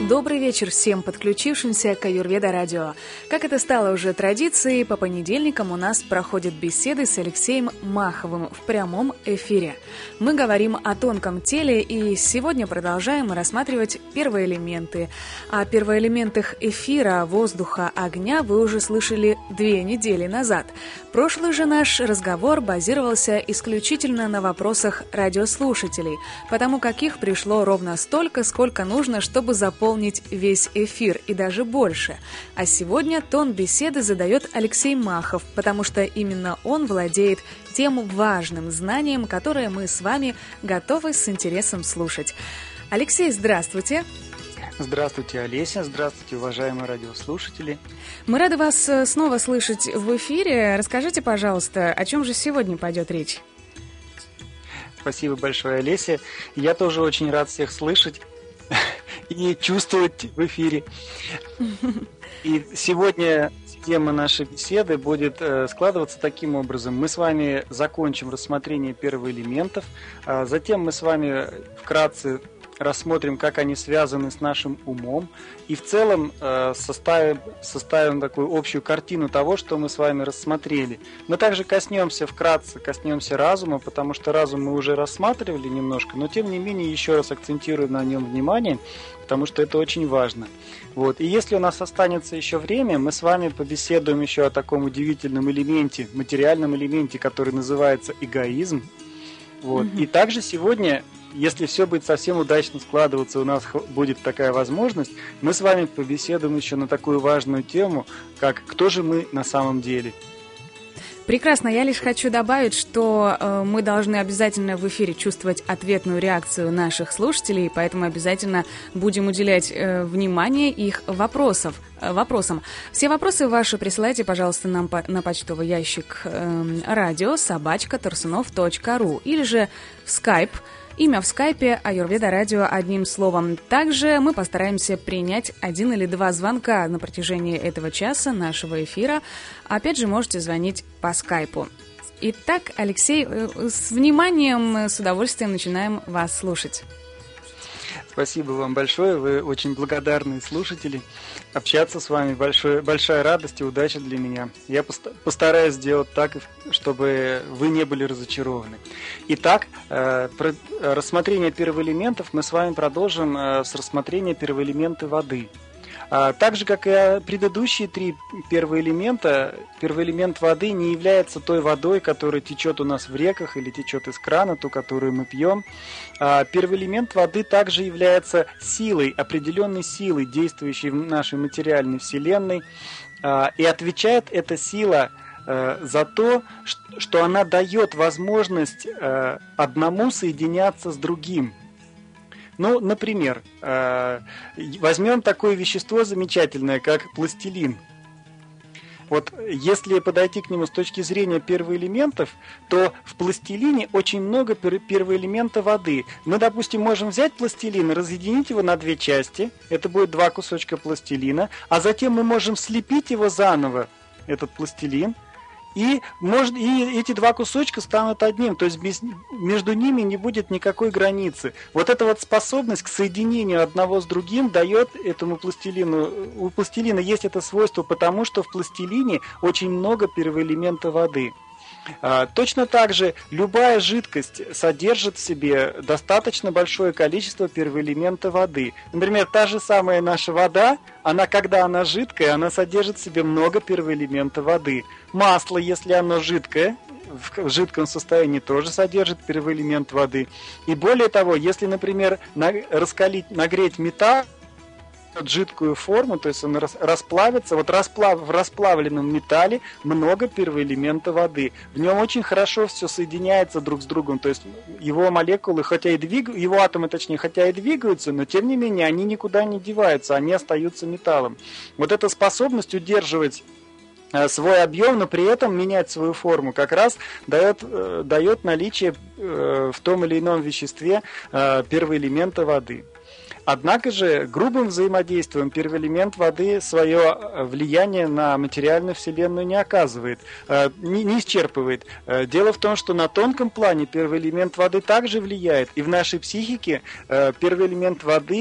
Добрый вечер всем подключившимся к Аюрведа Радио. Как это стало уже традицией, по понедельникам у нас проходят беседы с Алексеем Маховым в прямом эфире. Мы говорим о тонком теле и сегодня продолжаем рассматривать первоэлементы. О первоэлементах эфира, воздуха, огня вы уже слышали 2 недели назад. Прошлый же наш разговор базировался исключительно на вопросах радиослушателей, потому как их пришло ровно столько, сколько нужно, чтобы заполнить весь эфир и даже больше. А сегодня тон беседы задает Алексей Махов, потому что именно он владеет тем важным знанием, которое мы с вами готовы с интересом слушать. Алексей, здравствуйте! Здравствуйте, Олеся. Здравствуйте, уважаемые радиослушатели. Мы рады вас снова слышать в эфире. Расскажите, пожалуйста, о чем же сегодня пойдет речь? Спасибо большое, Олеся. Я тоже очень рад всех слышать и чувствовать в эфире. И сегодня тема нашей беседы будет складываться таким образом. Мы с вами закончим рассмотрение первоэлементов, затем мы с вами вкратце рассмотрим, как они связаны с нашим умом, и в целом составим такую общую картину того, что мы с вами рассмотрели. Мы также вкратце коснемся разума, потому что разум мы уже рассматривали немножко, но тем не менее еще раз акцентируем на нем внимание, потому что это очень важно. Вот. И если у нас останется еще время, мы с вами побеседуем еще о таком удивительном элементе, материальном элементе, который называется эгоизм. Вот. И также сегодня, если все будет совсем удачно складываться, у нас будет такая возможность, мы с вами побеседуем еще на такую важную тему, как «Кто же мы на самом деле?». Прекрасно. Я лишь хочу добавить, что мы должны обязательно в эфире чувствовать ответную реакцию наших слушателей, поэтому обязательно будем уделять внимание их вопросам. Все вопросы ваши присылайте, пожалуйста, нам на почтовый ящик radio@tarsunov.ru или же в Skype. Имя в скайпе Аюрведа Радио одним словом. Также мы постараемся принять 1 или 2 звонка на протяжении этого часа нашего эфира. Опять же, можете звонить по скайпу. Итак, Алексей, с вниманием, с удовольствием начинаем вас слушать. Спасибо вам большое, вы очень благодарные слушатели. Общаться с вами большая радость и удача для меня. Я постараюсь сделать так, чтобы вы не были разочарованы. Итак, рассмотрение первоэлементов мы с вами продолжим с рассмотрения первоэлемента воды. Так же, как и предыдущие 3 первоэлемента, первоэлемент воды не является той водой, которая течет у нас в реках или течет из крана, ту, которую мы пьем. Первоэлемент воды также является силой, определенной силой, действующей в нашей материальной вселенной. И отвечает эта сила за то, что она дает возможность одному соединяться с другим. Ну, например, возьмем такое вещество замечательное, как пластилин. Вот если подойти к нему с точки зрения первоэлементов, то в пластилине очень много первоэлемента воды. Мы, допустим, можем взять пластилин и разъединить его на 2 части. Это будет 2 кусочка пластилина. А затем мы можем слепить его заново, этот пластилин. И эти 2 кусочка станут одним, то есть между ними не будет никакой границы. Вот эта вот способность к соединению одного с другим дает этому пластилину. У пластилина есть это свойство, потому что в пластилине очень много первоэлемента воды. Точно так же любая жидкость содержит в себе достаточно большое количество первоэлемента воды. Например, та же самая наша вода, когда она жидкая, она содержит в себе много первоэлемента воды. Масло, если оно жидкое, в жидком состоянии тоже содержит первоэлемент воды. И более того, если, например, нагреть металл, жидкую форму, то есть он расплавится. Вот в расплавленном металле много первоэлемента воды. В нем очень хорошо все соединяется друг с другом. То есть его молекулы, его атомы, хотя и двигаются, но тем не менее они никуда не деваются, они остаются металлом. Вот эта способность удерживать свой объем, но при этом менять свою форму, как раз дает наличие в том или ином веществе первоэлемента воды. Однако же грубым взаимодействием первоэлемент воды свое влияние на материальную вселенную не оказывает, не исчерпывает. Дело в том, что на тонком плане первый элемент воды также влияет, и в нашей психике первый элемент воды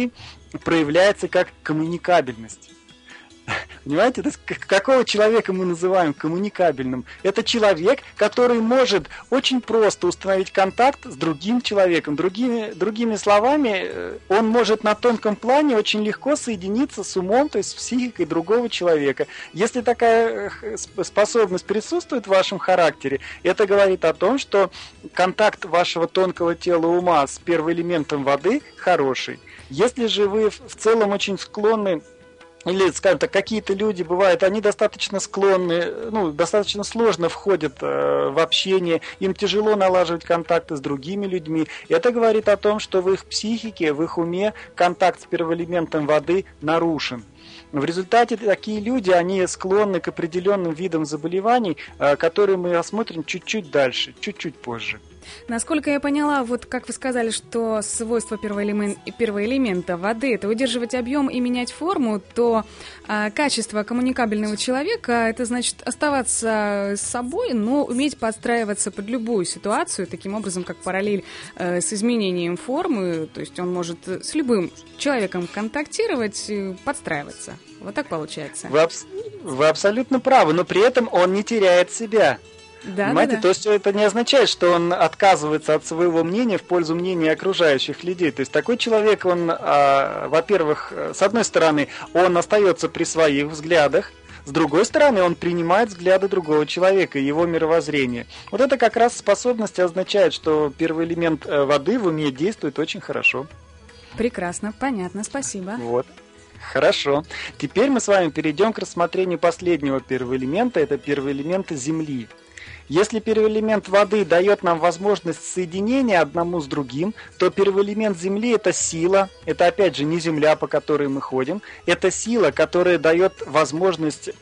проявляется как коммуникабельность. Понимаете, какого человека мы называем коммуникабельным? Это человек, который может очень просто установить контакт с другим человеком. Другими словами, он может на тонком плане очень легко соединиться с умом, то есть с психикой другого человека. Если такая способность присутствует в вашем характере, это говорит о том, что контакт вашего тонкого тела ума с первоэлементом воды хороший. Если же вы в целом очень склонны, или, скажем так, какие-то люди бывают, они достаточно склонны, достаточно сложно входят в общение, им тяжело налаживать контакты с другими людьми. Это говорит о том, что в их психике, в их уме контакт с первоэлементом воды нарушен. В результате такие люди, они склонны к определенным видам заболеваний, которые мы осмотрим чуть-чуть дальше, чуть-чуть позже. Насколько я поняла, вот как вы сказали, что свойство первоэлемента воды – это удерживать объем и менять форму, то качество коммуникабельного человека – это значит оставаться с собой, но уметь подстраиваться под любую ситуацию, таким образом, как параллель с изменением формы, то есть он может с любым человеком контактировать, подстраиваться. Вот так получается. Вы абсолютно правы, но при этом он не теряет себя. Да, понимаете, да. То есть это не означает, что он отказывается от своего мнения в пользу мнения окружающих людей. То есть такой человек, он, во-первых, с одной стороны, он остается при своих взглядах, с другой стороны, он принимает взгляды другого человека и его мировоззрение. Вот это как раз способность означает, что первый элемент воды в уме действует очень хорошо. Прекрасно, понятно, спасибо. Вот. Хорошо. Теперь мы с вами перейдем к рассмотрению последнего первого элемента. Это первый элемент Земли. Если первый элемент воды дает нам возможность соединения одному с другим, то первый элемент Земли – это сила, это опять же не земля, по которой мы ходим, это сила, которая дает возможность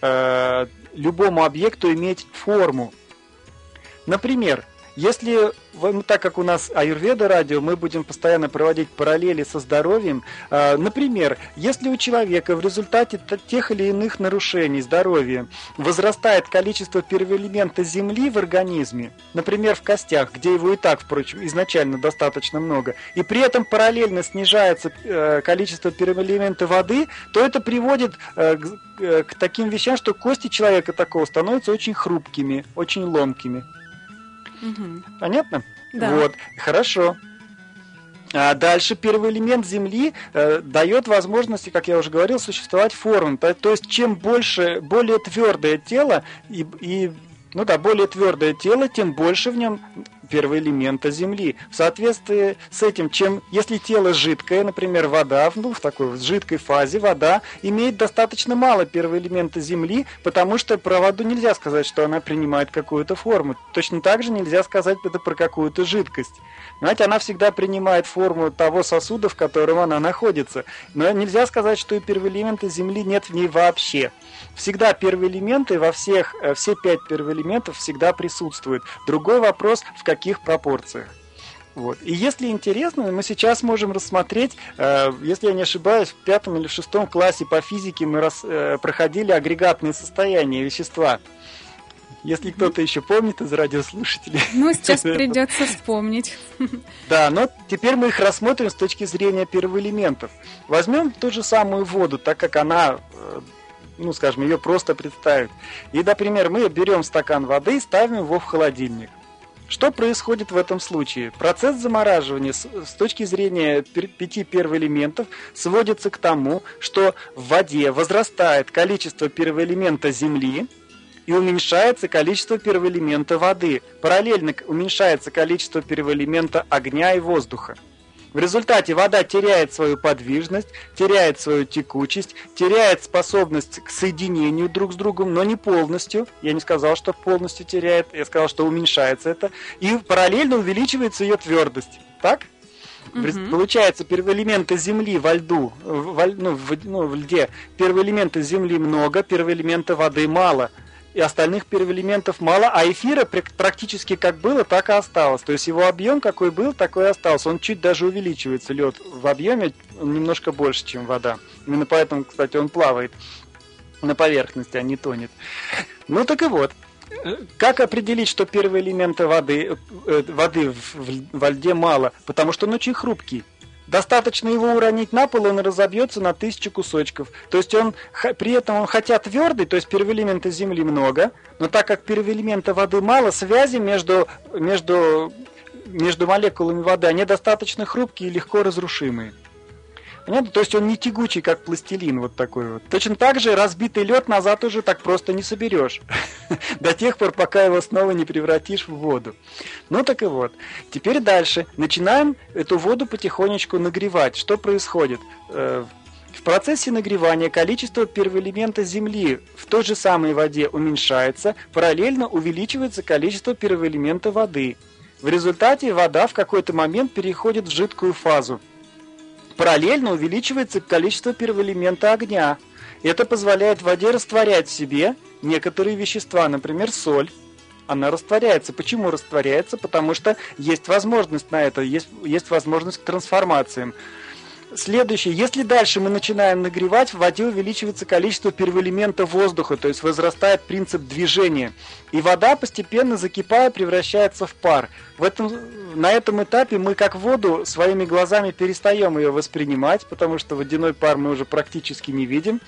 любому объекту иметь форму. Например, если, так как у нас Аюрведа радио, мы будем постоянно проводить параллели со здоровьем. Например, если у человека в результате тех или иных нарушений здоровья возрастает количество первоэлемента Земли в организме, например, в костях, где его и так, впрочем, изначально достаточно много, и при этом параллельно снижается количество первоэлемента воды, то это приводит к таким вещам, что кости человека такого становятся очень хрупкими, очень ломкими. Угу. Понятно? Да. Вот, хорошо. А дальше первый элемент Земли дает возможности, как я уже говорил, существовать формам. То есть, чем больше, более твердое тело, более твердое тело, тем больше в нем первого элемента Земли. В соответствии с этим, если тело жидкое, например, вода, в такой жидкой фазе вода имеет достаточно мало первого элемента Земли, потому что про воду нельзя сказать, что она принимает какую-то форму. Точно так же нельзя сказать это про какую-то жидкость. Понимаете, она всегда принимает форму того сосуда, в котором она находится. Но нельзя сказать, что и первоэлемента Земли нет в ней вообще. Всегда первые элементы все 5 первоэлементов всегда присутствуют. Другой вопрос, в каких пропорциях. Вот. И если интересно, мы сейчас можем рассмотреть, если я не ошибаюсь, в 5 или 6 классе по физике мы проходили агрегатные состояния вещества. Если кто-то еще помнит из радиослушателей. Ну, сейчас придется вспомнить. Да, но теперь мы их рассмотрим с точки зрения первоэлементов. Возьмем ту же самую воду, так как она, ее просто представить. И, например, мы берем стакан воды и ставим его в холодильник. Что происходит в этом случае? Процесс замораживания с точки зрения 5 первоэлементов сводится к тому, что в воде возрастает количество первоэлемента Земли и уменьшается количество первоэлемента воды. Параллельно уменьшается количество первоэлемента огня и воздуха. В результате вода теряет свою подвижность, теряет свою текучесть, теряет способность к соединению друг с другом, но не полностью. Я не сказал, что полностью теряет, я сказал, что уменьшается это. И параллельно увеличивается ее твердость. Так? Получается, первоэлементы Земли во льду, в льде, первоэлемента Земли много, первоэлемента воды мало. И остальных первоэлементов мало, а эфира практически как было, так и осталось. То есть его объем какой был, такой и остался. Он чуть даже увеличивается, лед в объеме немножко больше, чем вода. Именно поэтому, кстати, он плавает на поверхности, а не тонет. Ну так и вот. Как определить, что первые элементы воды во льде мало? Потому что он очень хрупкий. достаточно его уронить на пол, он разобьется на 1000 кусочков. То есть при этом он хотя твердый, то есть первоэлемента Земли много, но так как первоэлемента воды мало, связи между молекулами воды, они достаточно хрупкие и легко разрушимые. Понятно? То есть он не тягучий, как пластилин, вот такой вот. Точно так же разбитый лед назад уже так просто не соберешь. До тех пор, пока его снова не превратишь в воду. Ну так и вот. Теперь дальше. Начинаем эту воду потихонечку нагревать. Что происходит? В процессе нагревания количество первоэлемента Земли в той же самой воде уменьшается, параллельно увеличивается количество первоэлемента воды. В результате вода в какой-то момент переходит в жидкую фазу. Параллельно увеличивается количество первоэлемента огня. Это позволяет воде растворять в себе некоторые вещества, например, соль. Она растворяется. Почему растворяется? Потому что есть возможность на это, есть возможность к трансформациям. Следующее. Если дальше мы начинаем нагревать, в воде увеличивается количество первоэлемента воздуха, то есть возрастает принцип движения. И вода, постепенно закипая, превращается в пар. На этом этапе мы, как воду, своими глазами перестаем ее воспринимать, потому что водяной пар мы уже практически не видим.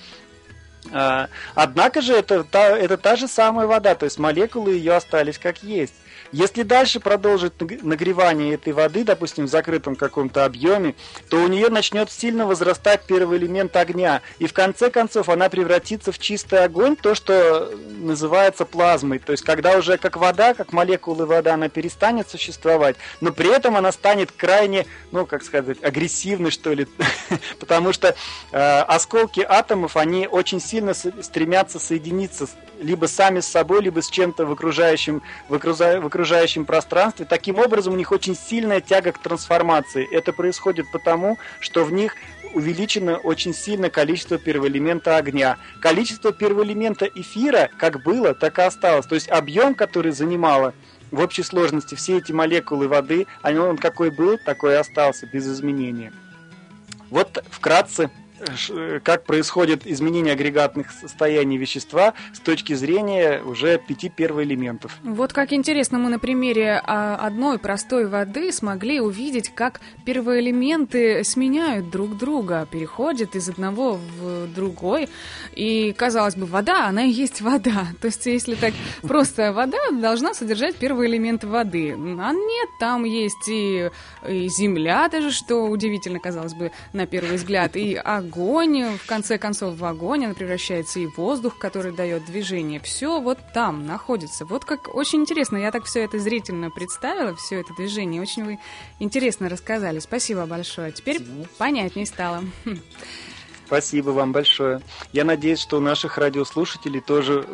Однако же это та же самая вода, то есть молекулы ее остались как есть. Если дальше продолжить нагревание этой воды, допустим, в закрытом каком-то объеме, то у нее начнет сильно возрастать первый элемент огня. И в конце концов она превратится в чистый огонь, то, что называется плазмой. То есть когда уже как вода, как молекулы воды, она перестанет существовать, но при этом она станет крайне, агрессивной, что ли. Потому что осколки атомов, они очень сильно стремятся соединиться либо сами с собой, либо с чем-то в окружающем пространстве. Таким образом, у них очень сильная тяга к трансформации. Это происходит потому, что в них увеличено очень сильно количество первоэлемента огня. Количество первоэлемента эфира как было, так и осталось. То есть объем, который занимало в общей сложности все эти молекулы воды, он какой был, такой и остался, без изменения. Вот вкратце, как происходит изменение агрегатных состояний вещества с точки зрения уже 5 первоэлементов. Вот как интересно, мы на примере одной простой воды смогли увидеть, как первоэлементы сменяют друг друга, переходят из одного в другой. И, казалось бы, вода, она и есть вода. То есть, если так просто вода должна содержать первоэлементы воды. А нет, там есть и земля даже, что удивительно, казалось бы, на первый взгляд, и огонь, в конце концов, в огонь, она превращается и в воздух, который дает движение. Все вот там находится. Вот как очень интересно, я так все это зрительно представила, все это движение. Очень вы интересно рассказали. Спасибо большое. Теперь понятнее стало. Спасибо вам большое. Я надеюсь, что у наших радиослушателей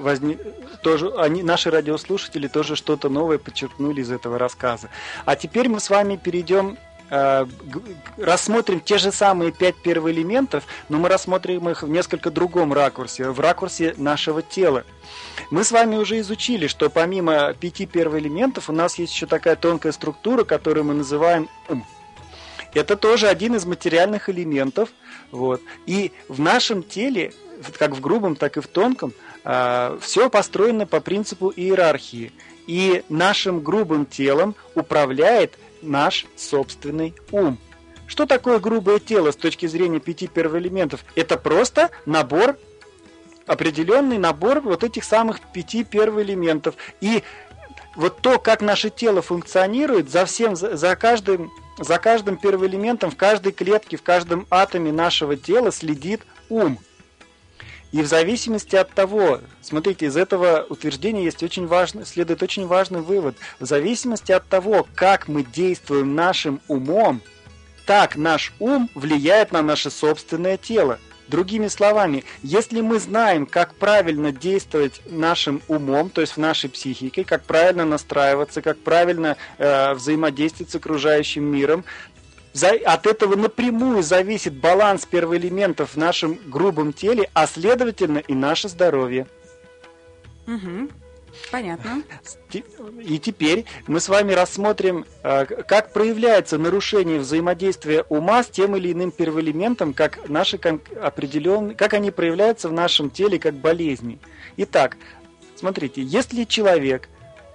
наши радиослушатели тоже что-то новое подчеркнули из этого рассказа. А теперь мы с вами рассмотрим те же самые 5 первоэлементов, но мы рассмотрим их в несколько другом ракурсе, в ракурсе нашего тела. Мы с вами уже изучили, что помимо 5 первоэлементов у нас есть еще такая тонкая структура, которую мы называем ум. Это тоже один из материальных элементов. Вот. И в нашем теле, как в грубом, так и в тонком, все построено по принципу иерархии. И нашим грубым телом управляет наш собственный ум. Что такое грубое тело с точки зрения 5 первоэлементов? Это просто определенный набор вот этих самых 5 первоэлементов. И вот то, как наше тело функционирует, за каждым первоэлементом, в каждой клетке, в каждом атоме нашего тела следит ум. И в зависимости от того, смотрите, из этого утверждения следует очень важный вывод. В зависимости от того, как мы действуем нашим умом, так наш ум влияет на наше собственное тело. Другими словами, если мы знаем, как правильно действовать нашим умом, то есть в нашей психике, как правильно настраиваться, как правильно взаимодействовать с окружающим миром, от этого напрямую зависит баланс первоэлементов в нашем грубом теле, а следовательно и наше здоровье. Угу. Понятно. И теперь мы с вами рассмотрим, как проявляется нарушение взаимодействия ума с тем или иным первоэлементом, как они проявляются в нашем теле как болезни. Итак, смотрите, если человек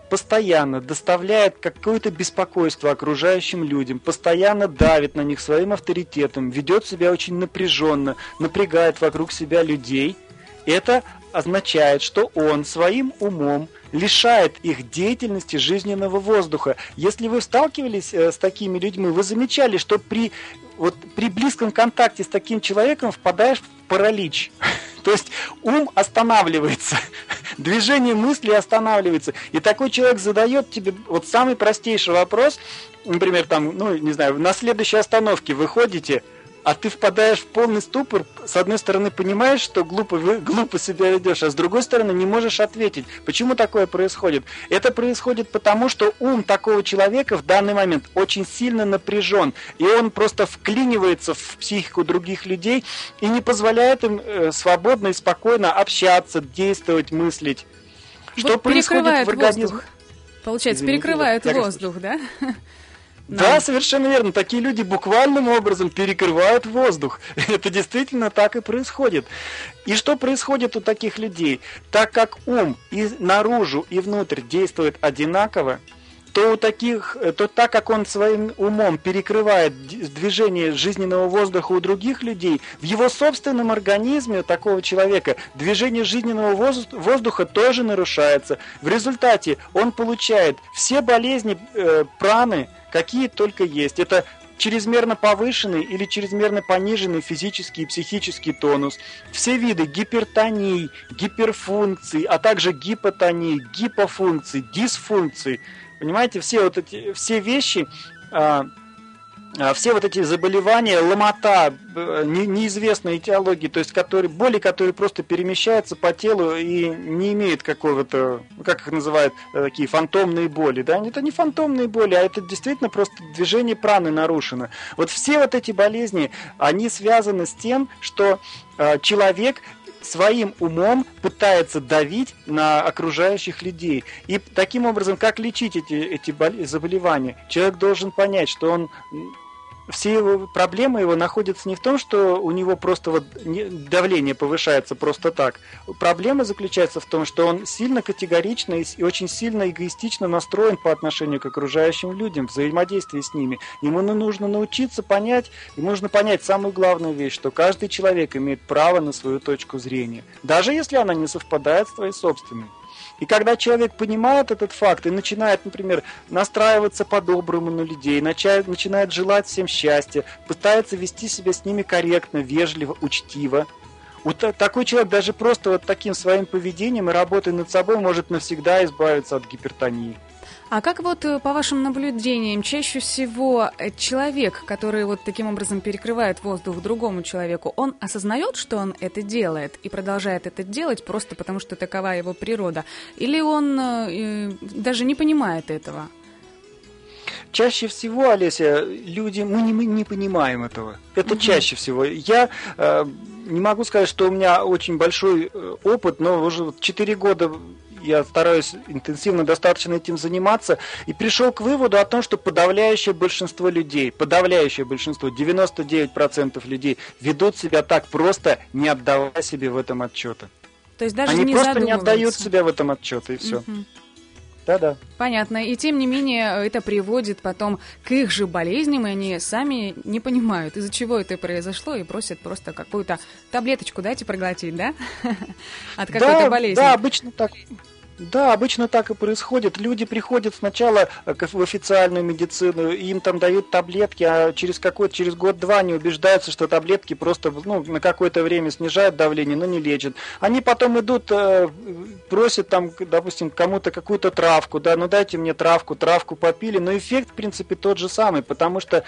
постоянно доставляет какое-то беспокойство окружающим людям, постоянно давит на них своим авторитетом, ведет себя очень напряженно, напрягает вокруг себя людей, это означает, что он своим умом лишает их деятельности жизненного воздуха. Если вы сталкивались с такими людьми, вы замечали, что при близком контакте с таким человеком впадаешь в паралич. То есть ум останавливается, движение мысли останавливается. И такой человек задает тебе вот самый простейший вопрос, например, там, на следующей остановке вы ходите, а ты впадаешь в полный ступор, с одной стороны понимаешь, что глупо себя ведешь, а с другой стороны не можешь ответить. Почему такое происходит? Это происходит потому, что ум такого человека в данный момент очень сильно напряжен, и он просто вклинивается в психику других людей и не позволяет им свободно и спокойно общаться, действовать, мыслить. Что происходит в организме? Воздух. Получается, перекрывают воздух, да? Да, совершенно верно. Такие люди буквальным образом перекрывают воздух. Это действительно так и происходит. И что происходит у таких людей? Так как ум и наружу, и внутрь действует одинаково, то так как он своим умом перекрывает движение жизненного воздуха у других людей, в его собственном организме у такого человека движение жизненного воздуха тоже нарушается. В результате он получает все болезни праны, какие только есть. Это чрезмерно повышенный или чрезмерно пониженный физический и психический тонус, все виды гипертонии, гиперфункций, а также гипотонии, гипофункций, дисфункций. Понимаете, все вещи, все вот эти заболевания, ломота, неизвестной этиологии, то есть боли, которые просто перемещаются по телу и не имеют какого-то, как их называют, такие фантомные боли. Да? Это не фантомные боли, а это действительно просто движение праны нарушено. Вот все вот эти болезни, они связаны с тем, что человек своим умом пытается давить на окружающих людей. И таким образом, как лечить эти заболевания? Человек должен понять, что все его проблемы его находятся не в том, что у него просто давление повышается просто так. Проблема заключается в том, что он сильно категорично и очень сильно эгоистично настроен по отношению к окружающим людям, взаимодействие с ними. Ему нужно научиться понять, ему нужно понять самую главную вещь, что каждый человек имеет право на свою точку зрения, даже если она не совпадает с твоей собственной. И когда человек понимает этот факт и начинает, например, настраиваться по-доброму на людей, начинает желать всем счастья, пытается вести себя с ними корректно, вежливо, учтиво, такой человек даже просто таким своим поведением и работой над собой может навсегда избавиться от гипертонии. А как по вашим наблюдениям, чаще всего человек, который таким образом перекрывает воздух другому человеку, он осознает, что он это делает и продолжает это делать просто потому, что такова его природа? Или он даже не понимает этого? Чаще всего, Олеся, мы не понимаем этого. Это чаще всего. Я не могу сказать, что у меня очень большой опыт, но уже 4 года я стараюсь интенсивно достаточно этим заниматься, и пришел к выводу о том, что подавляющее большинство людей, 99% людей ведут себя так просто, не отдавая себе в этом отчета. То есть даже они просто не отдают себе в этом отчета, и все. Да-да. Понятно. И тем не менее это приводит потом к их же болезням, и они сами не понимают, из-за чего это произошло, и просят просто какую-то таблеточку дайте проглотить, да? От какой-то болезни. Да, обычно так. Да, обычно так и происходит. Люди приходят сначала в официальную медицину, и им там дают таблетки, а через год-два они убеждаются, что таблетки просто на какое-то время снижают давление, но не лечат. Они потом идут, просят там, допустим, кому-то какую-то травку, да, дайте мне травку попили, но эффект, в принципе, тот же самый, потому что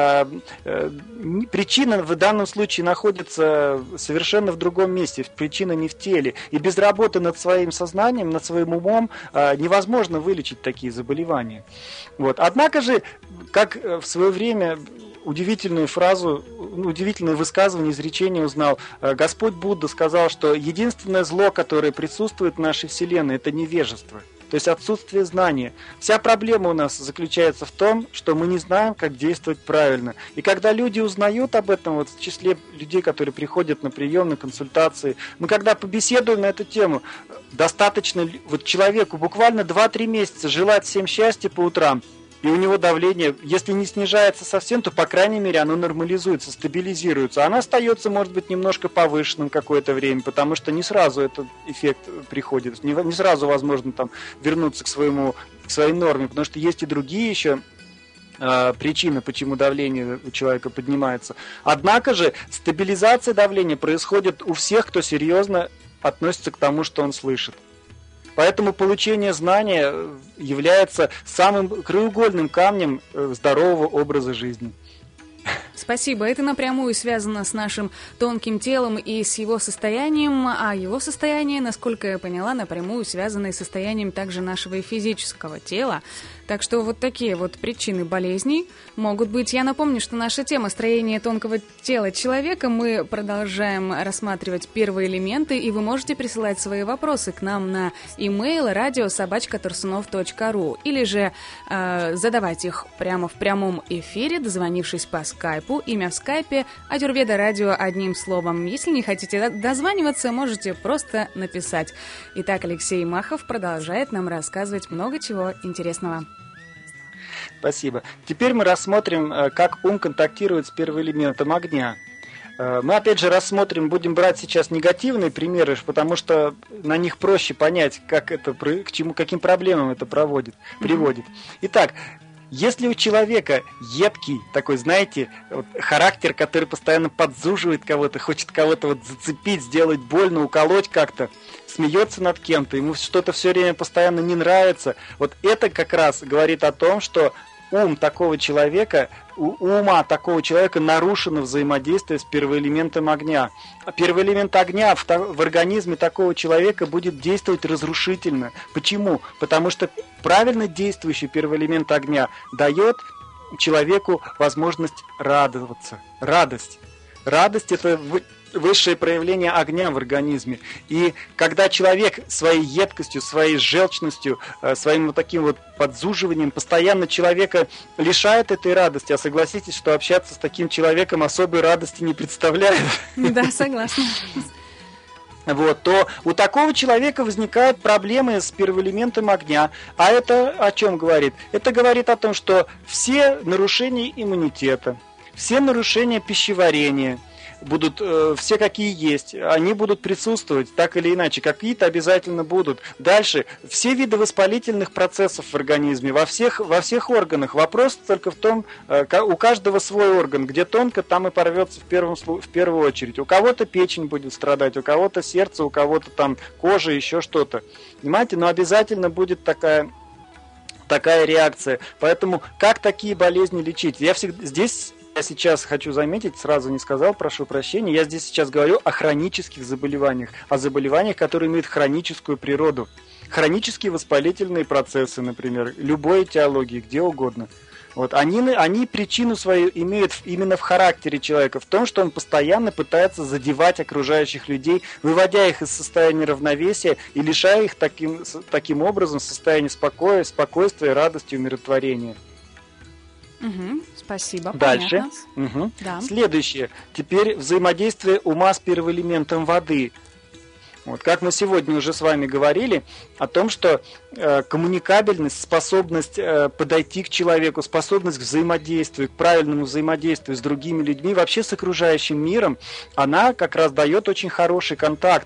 причина в данном случае находится совершенно в другом месте, причина не в теле. И без работы над своим сознанием, над своим умом невозможно вылечить такие заболевания. Однако же, как в свое время удивительное высказывание, изречение узнал, Господь Будда сказал, что единственное зло, которое присутствует в нашей Вселенной, это невежество. то есть отсутствие знания. Вся проблема у нас заключается в том, что мы не знаем, как действовать правильно. И когда люди узнают об этом, вот в числе людей, которые приходят на прием, на консультации, мы когда побеседуем на эту тему, достаточно вот человеку буквально 2-3 месяца желать всем счастья по утрам, и у него давление, если не снижается совсем, то, по крайней мере, оно нормализуется, стабилизируется. Оно остается, может быть, немножко повышенным какое-то время, потому что не сразу этот эффект приходит, не сразу возможно там вернуться к своей норме, потому что есть и другие еще причины, почему давление у человека поднимается. Однако же стабилизация давления происходит у всех, кто серьезно относится к тому, что он слышит. Поэтому получение знания является самым краеугольным камнем здорового образа жизни. Спасибо. Это напрямую связано с нашим тонким телом и с его состоянием, а его состояние, насколько я поняла, напрямую связано и с состоянием также нашего и физического тела. Так что вот такие вот причины болезней могут быть. Я напомню, что наша тема «Строение тонкого тела человека». Мы продолжаем рассматривать первые элементы, и вы можете присылать свои вопросы к нам на e-mail radio@tursunov.ru или же задавать их прямо в прямом эфире, дозвонившись по скайпу. Имя в скайпе «Аюрведа Радио» одним словом. Если не хотите дозваниваться, можете просто написать. Итак, Алексей Махов продолжает нам рассказывать много чего интересного. Спасибо. Теперь мы рассмотрим, как ум контактирует с первоэлементом огня. Мы опять же рассмотрим, будем брать сейчас негативные примеры, потому что на них проще понять, каким проблемам это приводит. Итак, если у человека едкий, такой, знаете, характер, который постоянно подзуживает кого-то, хочет кого-то вот зацепить, сделать больно, уколоть как-то, смеется над кем-то, ему что-то все время постоянно не нравится, вот это как раз говорит о том, что у ума такого человека нарушено взаимодействие с первоэлементом огня. А первоэлемент огня в организме такого человека будет действовать разрушительно. Почему? Потому что правильно действующий первоэлемент огня дает человеку возможность радоваться. Радость. Радость – это высшее проявление огня в организме. И когда человек своей едкостью, своей желчностью, своим вот таким вот подзуживанием постоянно человека лишает этой радости, а согласитесь, что общаться с таким человеком особой радости не представляет. Да, согласна. Вот, то у такого человека возникают проблемы с первоэлементом огня. А это о чем говорит? Это говорит о том, что все нарушения иммунитета, все нарушения пищеварения, будут все какие есть, они будут присутствовать так или иначе, какие-то обязательно будут. Дальше, все виды воспалительных процессов в организме, во всех органах. Вопрос только в том, у каждого свой орган, где тонко, там и порвется в первую очередь. У кого-то печень будет страдать, у кого-то сердце, у кого-то там кожа, еще что-то. Понимаете, но обязательно будет такая реакция. Поэтому как такие болезни лечить? Я сейчас хочу заметить, сразу не сказал, прошу прощения, я здесь сейчас говорю о хронических заболеваниях, о заболеваниях, которые имеют хроническую природу. Хронические воспалительные процессы, например, любой этиологии, где угодно. Вот, они причину свою имеют именно в характере человека, в том, что он постоянно пытается задевать окружающих людей, выводя их из состояния равновесия и лишая их таким образом состояния спокойствия, радости, умиротворения. Угу, спасибо. Дальше. Угу. Да. Следующее. Теперь взаимодействие ума с первоэлементом воды. Вот, как мы сегодня уже с вами говорили о том, что коммуникабельность, способность подойти к человеку, способность к взаимодействию, к правильному взаимодействию с другими людьми, вообще с окружающим миром, она как раз дает очень хороший контакт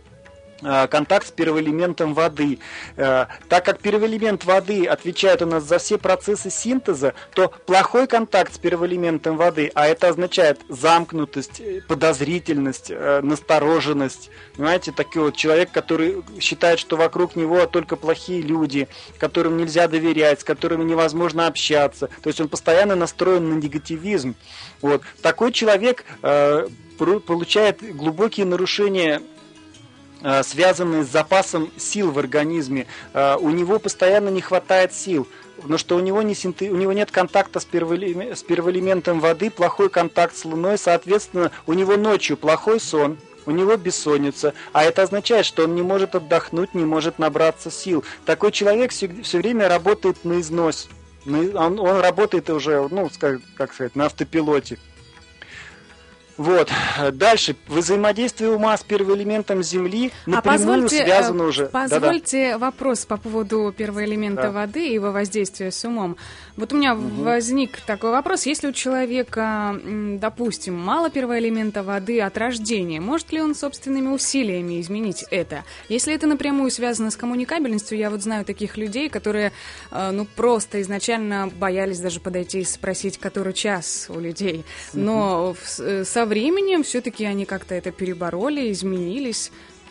с первоэлементом воды. Так как первоэлемент воды отвечает у нас за все процессы синтеза, то плохой контакт с первоэлементом воды, а это означает замкнутость, подозрительность, настороженность, понимаете, такой вот человек, который считает, что вокруг него только плохие люди, которым нельзя доверять, с которыми невозможно общаться, то есть он постоянно настроен на негативизм. Вот. Такой человек получает глубокие нарушения, связанные с запасом сил в организме. У него постоянно не хватает сил, потому что у него нет контакта с первоэлементом воды, плохой контакт с Луной, соответственно, у него ночью плохой сон, у него бессонница, а это означает, что он не может отдохнуть, не может набраться сил. Такой человек все время работает на износ. Он работает уже, как сказать, на автопилоте. Вот. Дальше. Взаимодействие ума с первоэлементом Земли напрямую связано уже. Позвольте вопрос по поводу первоэлемента воды и его воздействия с умом. Вот у меня возник такой вопрос. Если у человека, допустим, мало первоэлемента воды от рождения, может ли он собственными усилиями изменить это? Если это напрямую связано с коммуникабельностью, я вот знаю таких людей, которые просто изначально боялись даже подойти и спросить, который час у людей. Но со временем все-таки они как-то это перебороли, изменились.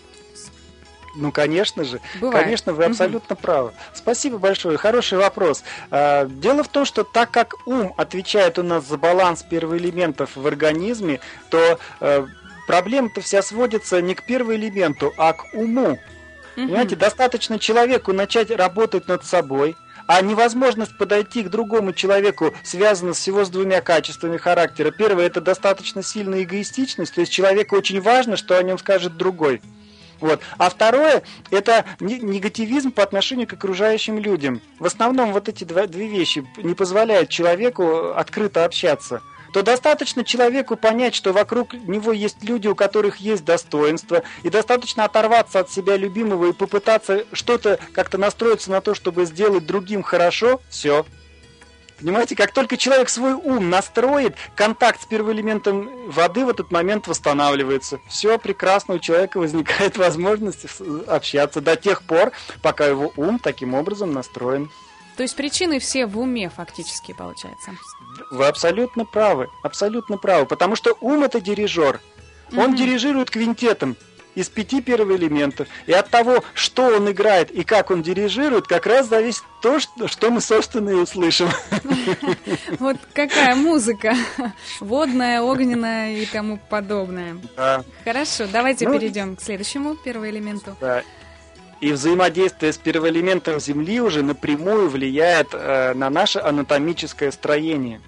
Конечно же. Бывает. Конечно, вы абсолютно правы. Спасибо большое. Хороший вопрос. Дело в том, что так как ум отвечает у нас за баланс первоэлементов в организме, то проблема-то вся сводится не к первоэлементу, а к уму. Понимаете, достаточно человеку начать работать над собой, а невозможность подойти к другому человеку связана всего с двумя качествами характера. Первое – это достаточно сильная эгоистичность, то есть человеку очень важно, что о нем скажет другой. Вот. А второе – это негативизм по отношению к окружающим людям. В основном вот эти две вещи не позволяют человеку открыто общаться. То достаточно человеку понять, что вокруг него есть люди, у которых есть достоинство, и достаточно оторваться от себя любимого и попытаться что-то как-то настроиться на то, чтобы сделать другим хорошо, все. Понимаете, как только человек свой ум настроит, контакт с первоэлементом воды в этот момент восстанавливается. Все прекрасно, у человека возникает возможность общаться до тех пор, пока его ум таким образом настроен. То есть причины все в уме фактически, получается. Вы абсолютно правы, потому что ум – это дирижер. Он дирижирует квинтетом из 5 первоэлементов. И от того, что он играет и как он дирижирует, как раз зависит то, что мы, собственно, и услышим. Вот какая музыка. Водная, огненная и тому подобное. Хорошо, давайте перейдем к следующему первоэлементу. И взаимодействие с первоэлементом Земли уже напрямую влияет на наше анатомическое строение.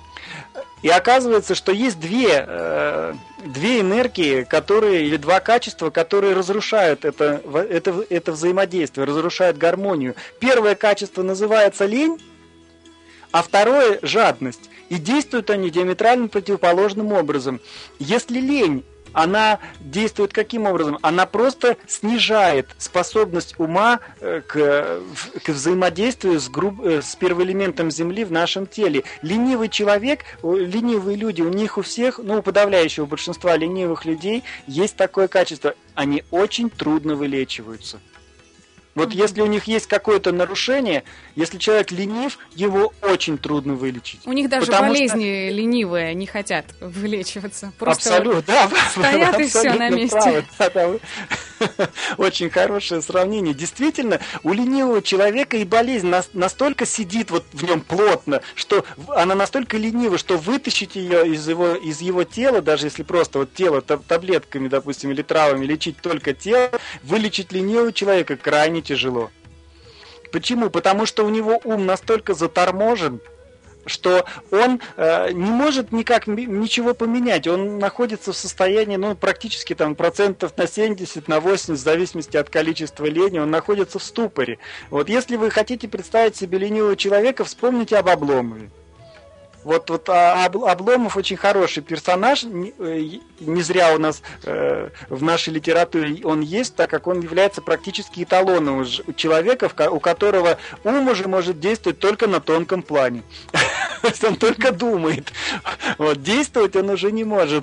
И оказывается, что есть две энергии, или два качества, которые разрушают это взаимодействие, разрушают гармонию. Первое качество называется лень, а второе – жадность. И действуют они диаметрально противоположным образом. Если лень, она действует каким образом? Она просто снижает способность ума к взаимодействию с первоэлементом Земли в нашем теле. Ленивый человек, ленивые люди, у них у всех, у подавляющего большинства ленивых людей есть такое качество. Они очень трудно вылечиваются. Вот если у них есть какое-то нарушение, если человек ленив, его очень трудно вылечить. У них даже болезни ленивые не хотят вылечиваться. Просто абсолютно, да. Стоят и все на месте. Очень хорошее сравнение. Действительно, у ленивого человека и болезнь настолько сидит вот в нем плотно, что она настолько ленива, что вытащить ее из его тела, даже если просто вот тело таблетками, допустим, или травами лечить только тело, вылечить ленивого человека крайне тяжело. Почему? Потому что у него ум настолько заторможен, что он не может никак ничего поменять. Он находится в состоянии, практически процентов на 70, на 80, в зависимости от количества лени, он находится в ступоре. Вот если вы хотите представить себе ленивого человека, вспомните об Обломове. Вот Обломов очень хороший персонаж, не зря у нас в нашей литературе он есть, так как он является практически эталоном человека, у которого ум уже может действовать только на тонком плане. То есть он только думает. Вот, действовать он уже не может.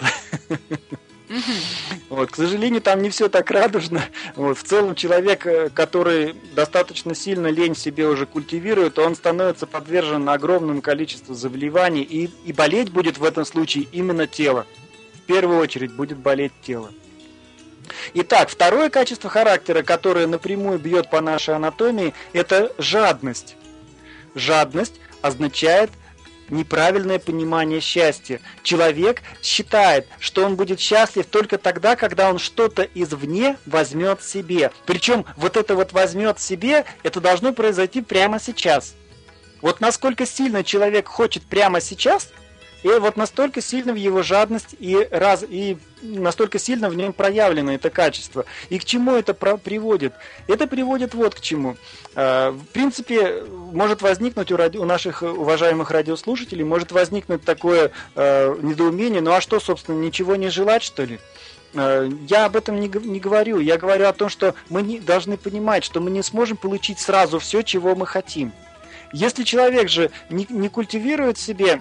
Вот, к сожалению, там не все так радужно. Вот, в целом человек, который достаточно сильно лень в себе уже культивирует, он становится подвержен огромному количеству заболеваний, и болеть будет в этом случае именно тело. В первую очередь будет болеть тело. Итак, второе качество характера, которое напрямую бьет по нашей анатомии, это жадность. Жадность означает неправильное понимание счастья. Человек считает, что он будет счастлив только тогда, когда он что-то извне возьмет себе. Причем вот это вот возьмет себе, это должно произойти прямо сейчас. Вот насколько сильно человек хочет прямо сейчас, И вот настолько сильно в его жадность и настолько сильно в нем проявлено это качество. И к чему это приводит? Это приводит вот к чему. В принципе, может возникнуть у наших уважаемых радиослушателей, может возникнуть такое недоумение, ну а что, собственно, ничего не желать, что ли? Я об этом не говорю. Я говорю о том, что мы должны понимать, что мы не сможем получить сразу все, чего мы хотим. Если человек же не культивирует в себе,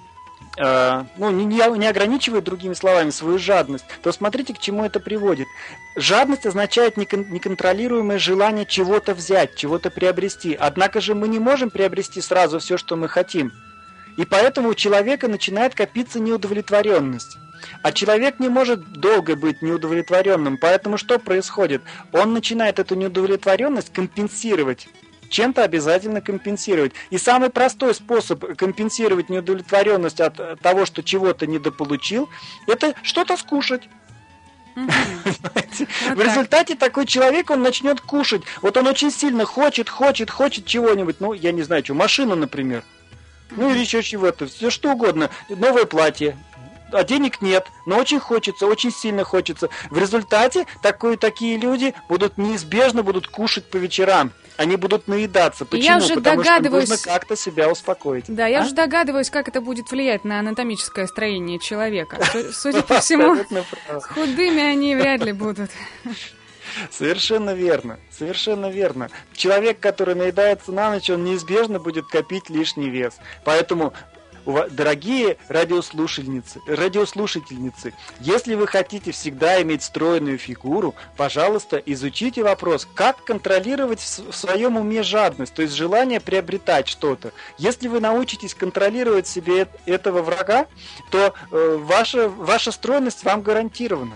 не ограничивает, другими словами, свою жадность, то смотрите, к чему это приводит. Жадность означает неконтролируемое желание чего-то взять, чего-то приобрести. Однако же мы не можем приобрести сразу все, что мы хотим. И поэтому у человека начинает копиться неудовлетворенность. А человек не может долго быть неудовлетворенным. Поэтому что происходит? Он начинает эту неудовлетворенность компенсировать. Чем-то обязательно компенсировать. И самый простой способ компенсировать неудовлетворенность от того, что чего-то недополучил, это что-то скушать. В результате такой человек, он начнет кушать. Вот он очень сильно хочет чего-нибудь. Ну, я не знаю, машину, например. Ну, или еще чего-то. Все что угодно. Новое платье. А денег нет, но очень хочется, очень сильно хочется. В результате такие люди неизбежно будут кушать по вечерам. Они будут наедаться. Почему? Потому что нужно как-то себя успокоить. Да, я уже догадываюсь, как это будет влиять на анатомическое строение человека. Судя по всему, худыми они вряд ли будут. Совершенно верно, совершенно верно. Человек, который наедается на ночь, он неизбежно будет копить лишний вес. Поэтому, дорогие радиослушательницы, если вы хотите всегда иметь стройную фигуру, пожалуйста, изучите вопрос, как контролировать в своем уме жадность, то есть желание приобретать что-то. Если вы научитесь контролировать себе этого врага, то ваша стройность вам гарантирована.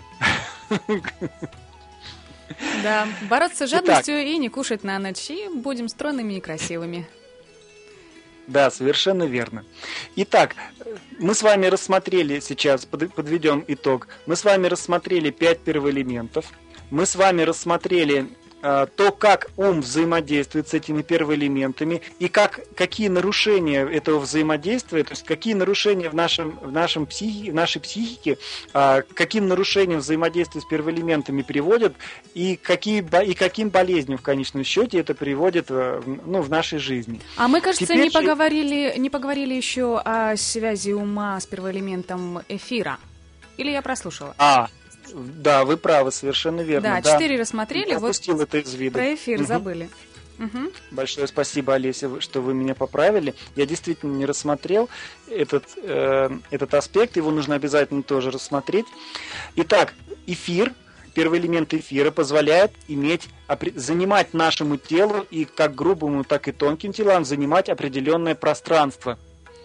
Да, бороться с жадностью и не кушать на ночь, и будем стройными и красивыми. Да, совершенно верно. Итак, мы с вами рассмотрели сейчас, подведем итог, мы с вами рассмотрели 5 первоэлементов, мы с вами рассмотрели то, как ум взаимодействует с этими первоэлементами и какие нарушения этого взаимодействия, то есть какие нарушения в нашей психике, каким нарушениям взаимодействия с первоэлементами приводят и каким болезням в конечном счете это приводит в нашей жизни. А мы, кажется, не поговорили еще о связи ума с первоэлементом эфира. Или я прослушала? Да, вы правы, совершенно верно. Да, 4 рассмотрели, пропустил это из виду. Про эфир забыли. Большое спасибо, Олеся, что вы меня поправили. Я действительно не рассмотрел этот аспект, его нужно обязательно тоже рассмотреть. Итак, эфир, первый элемент эфира позволяет занимать нашему телу, и как грубому, так и тонким телам, занимать определенное пространство.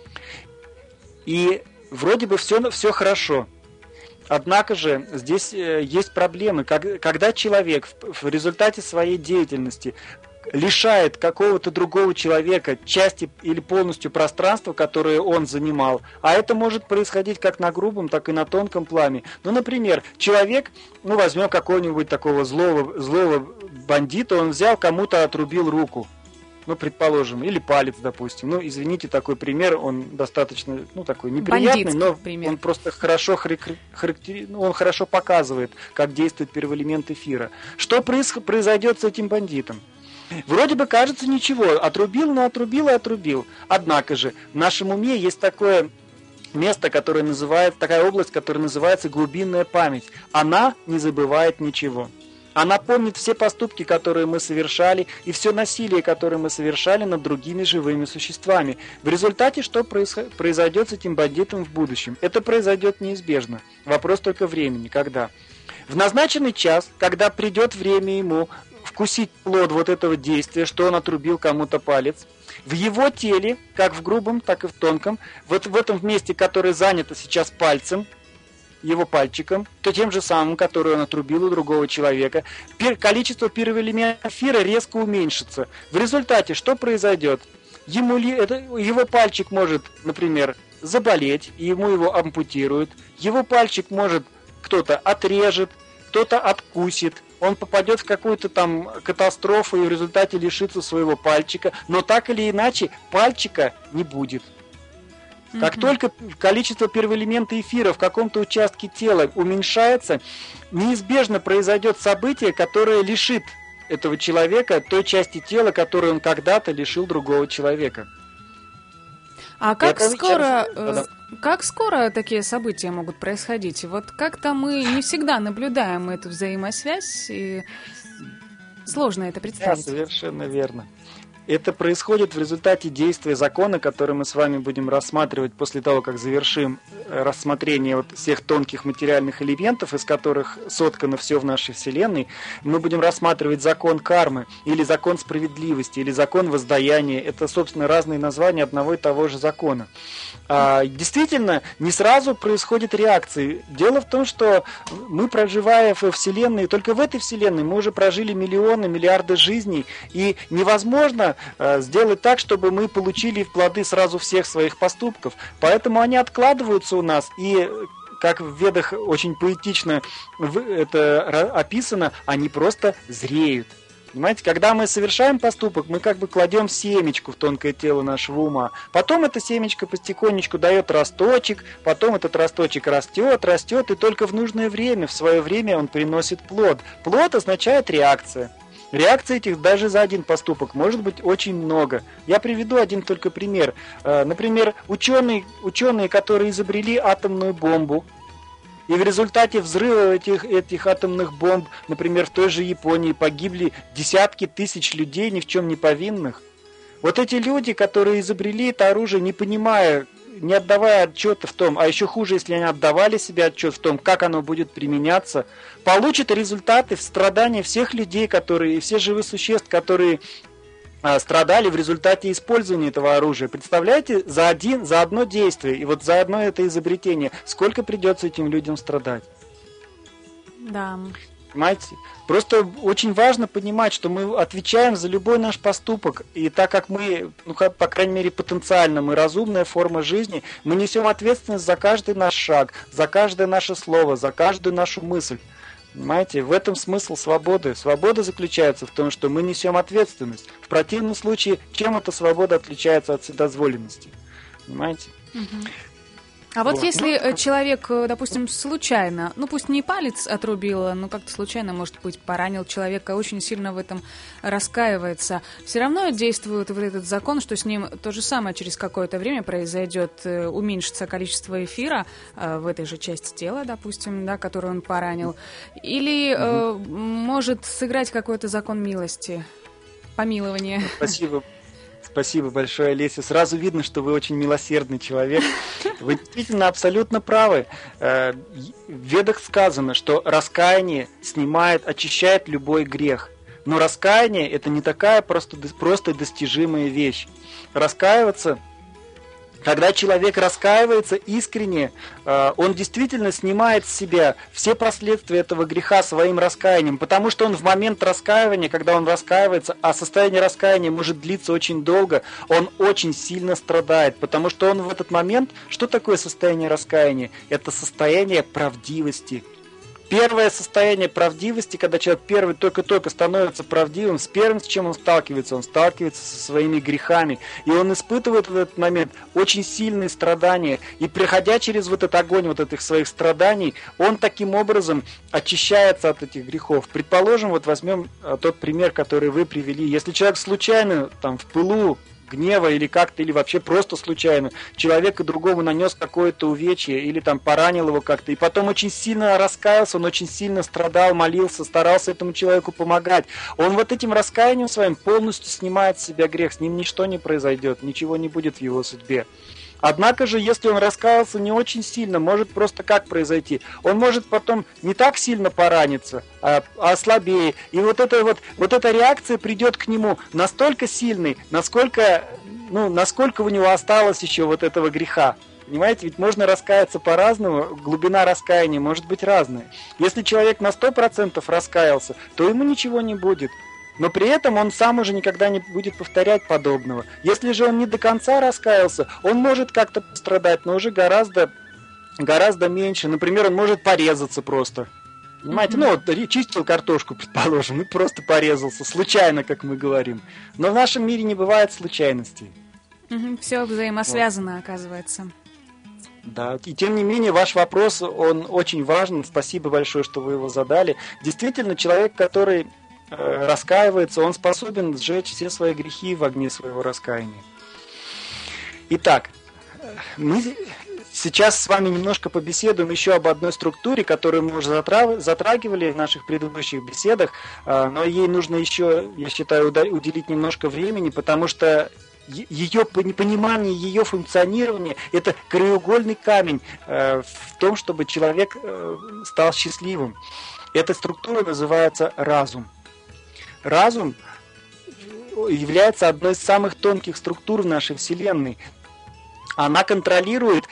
И вроде бы все хорошо. Однако же здесь есть проблемы. Когда человек в результате своей деятельности лишает какого-то другого человека части или полностью пространства, которое он занимал, а это может происходить как на грубом, так и на тонком плане. Например, человек, возьмем какого-нибудь такого злого бандита, он взял, кому-то отрубил руку. Предположим, или палец, допустим. Извините, такой пример, он достаточно, такой неприятный, но пример. Он просто хорошо он хорошо показывает, как действует первоэлемент эфира. Что произойдет с этим бандитом? Вроде бы кажется ничего, отрубил, но отрубил и отрубил. Однако же в нашем уме есть такое место, такая область, которая называется глубинная память. Она не забывает ничего. Она помнит все поступки, которые мы совершали, и все насилие, которое мы совершали над другими живыми существами. В результате что произойдет с этим бандитом в будущем? Это произойдет неизбежно. Вопрос только времени. Когда? В назначенный час, когда придет время ему вкусить плод вот этого действия, что он отрубил кому-то палец, в его теле, как в грубом, так и в тонком, вот в этом месте, которое занято сейчас пальцем, его пальчиком, то тем же самым, который он отрубил у другого человека, количество первоэлемента эфира резко уменьшится. В результате что произойдет? Его пальчик может, например, заболеть, и ему его ампутируют. Его пальчик может кто-то отрежет, кто-то откусит. Он попадет в какую-то там катастрофу и в результате лишится своего пальчика. Но так или иначе пальчика не будет. Как только количество первоэлемента эфира в каком-то участке тела уменьшается, неизбежно произойдет событие, которое лишит этого человека той части тела, которую он когда-то лишил другого человека. А как скоро такие события могут происходить? Вот как-то мы не всегда наблюдаем эту взаимосвязь, и сложно это представить. Да, совершенно верно. Это происходит в результате действия закона, который мы с вами будем рассматривать после того, как завершим рассмотрение вот всех тонких материальных элементов, из которых соткано все в нашей Вселенной. Мы будем рассматривать закон кармы, или закон справедливости, или закон воздаяния. Это, собственно, разные названия одного и того же закона. Действительно, не сразу происходит реакция. Дело в том, что мы, проживая во Вселенной, только в этой Вселенной мы уже прожили миллионы, миллиарды жизней, и невозможно сделать так, чтобы мы получили плоды сразу всех своих поступков. Поэтому они откладываются у нас, и, как в Ведах очень поэтично это описано, они просто зреют. Понимаете, когда мы совершаем поступок, мы как бы кладем семечку в тонкое тело нашего ума. Потом это семечко потихонечку дает росточек, потом этот росточек растет, и только в нужное время, в свое время он приносит плод. Плод означает реакция. Реакций этих даже за один поступок может быть очень много. Я приведу один только пример. Например, ученые, которые изобрели атомную бомбу, и в результате взрыва этих атомных бомб, например, в той же Японии погибли десятки тысяч людей, ни в чем не повинных. Вот эти люди, которые изобрели это оружие, не понимая, не отдавая отчета в том, а еще хуже, если они отдавали себе отчет в том, как оно будет применяться, получат результаты в страдании всех людей, и всех живых существ, которые страдали в результате использования этого оружия. Представляете, за одно действие и вот за одно это изобретение, сколько придется этим людям страдать? Да. Понимаете? Просто очень важно понимать, что мы отвечаем за любой наш поступок, и так как мы, по крайней мере потенциально, мы разумная форма жизни, мы несем ответственность за каждый наш шаг, за каждое наше слово, за каждую нашу мысль. Понимаете, в этом смысл свободы. Свобода заключается в том, что мы несем ответственность. В противном случае, чем эта свобода отличается от вседозволенности? Понимаете? А вот если человек, допустим, случайно, пусть не палец отрубил, но как-то случайно, может быть, поранил человека, очень сильно в этом раскаивается, все равно действует вот этот закон, что с ним то же самое через какое-то время произойдет, уменьшится количество эфира в этой же части тела, допустим, да, которую он поранил, или может сыграть какой-то закон милости, помилования? Спасибо большое, Олеся. Сразу видно, что вы очень милосердный человек. Вы действительно абсолютно правы. В Ведах сказано, что раскаяние очищает любой грех. Но раскаяние – это не такая просто достижимая вещь. Раскаиваться, когда человек раскаивается искренне, он действительно снимает с себя все последствия этого греха своим раскаянием, потому что он в момент раскаивания, когда он раскаивается, а состояние раскаяния может длиться очень долго, он очень сильно страдает, потому что он в этот момент, что такое состояние раскаяния? Это состояние правдивости. Первое состояние правдивости, когда человек только-только становится правдивым, с первым, с чем он сталкивается со своими грехами. И он испытывает в этот момент очень сильные страдания. И проходя через вот этот огонь вот этих своих страданий, он таким образом очищается от этих грехов. Предположим, вот возьмем тот пример, который вы привели. Если человек случайно в пылу гнева или как-то, или вообще просто случайно человеку другому нанес какое-то увечье или поранил его как-то, и потом очень сильно раскаялся, он очень сильно страдал, молился, старался этому человеку помогать. Он вот этим раскаянием своим полностью снимает с себя грех, с ним ничто не произойдет, ничего не будет в его судьбе. Однако же, если он раскаялся не очень сильно, может просто как произойти? Он может потом не так сильно пораниться, а слабее. И вот эта реакция придет к нему настолько сильной, насколько у него осталось еще вот этого греха. Понимаете, ведь можно раскаяться по-разному, глубина раскаяния может быть разная. Если человек на 100% раскаялся, то ему ничего не будет. Но при этом он сам уже никогда не будет повторять подобного. Если же он не до конца раскаялся, он может как-то пострадать, но уже гораздо меньше. Например, он может порезаться просто. Понимаете, чистил картошку, предположим, и просто порезался, случайно, как мы говорим. Но в нашем мире не бывает случайностей. Все взаимосвязано, оказывается. Да, и тем не менее ваш вопрос, он очень важен. Спасибо большое, что вы его задали. Действительно, человек, который раскаивается, он способен сжечь все свои грехи в огне своего раскаяния. Итак, мы сейчас с вами немножко побеседуем еще об одной структуре, которую мы уже затрагивали в наших предыдущих беседах, но ей нужно еще, я считаю, уделить немножко времени, потому что ее понимание, ее функционирование – это краеугольный камень в том, чтобы человек стал счастливым. Эта структура называется разум. Разум является одной из самых тонких структур в нашей Вселенной. Она контролирует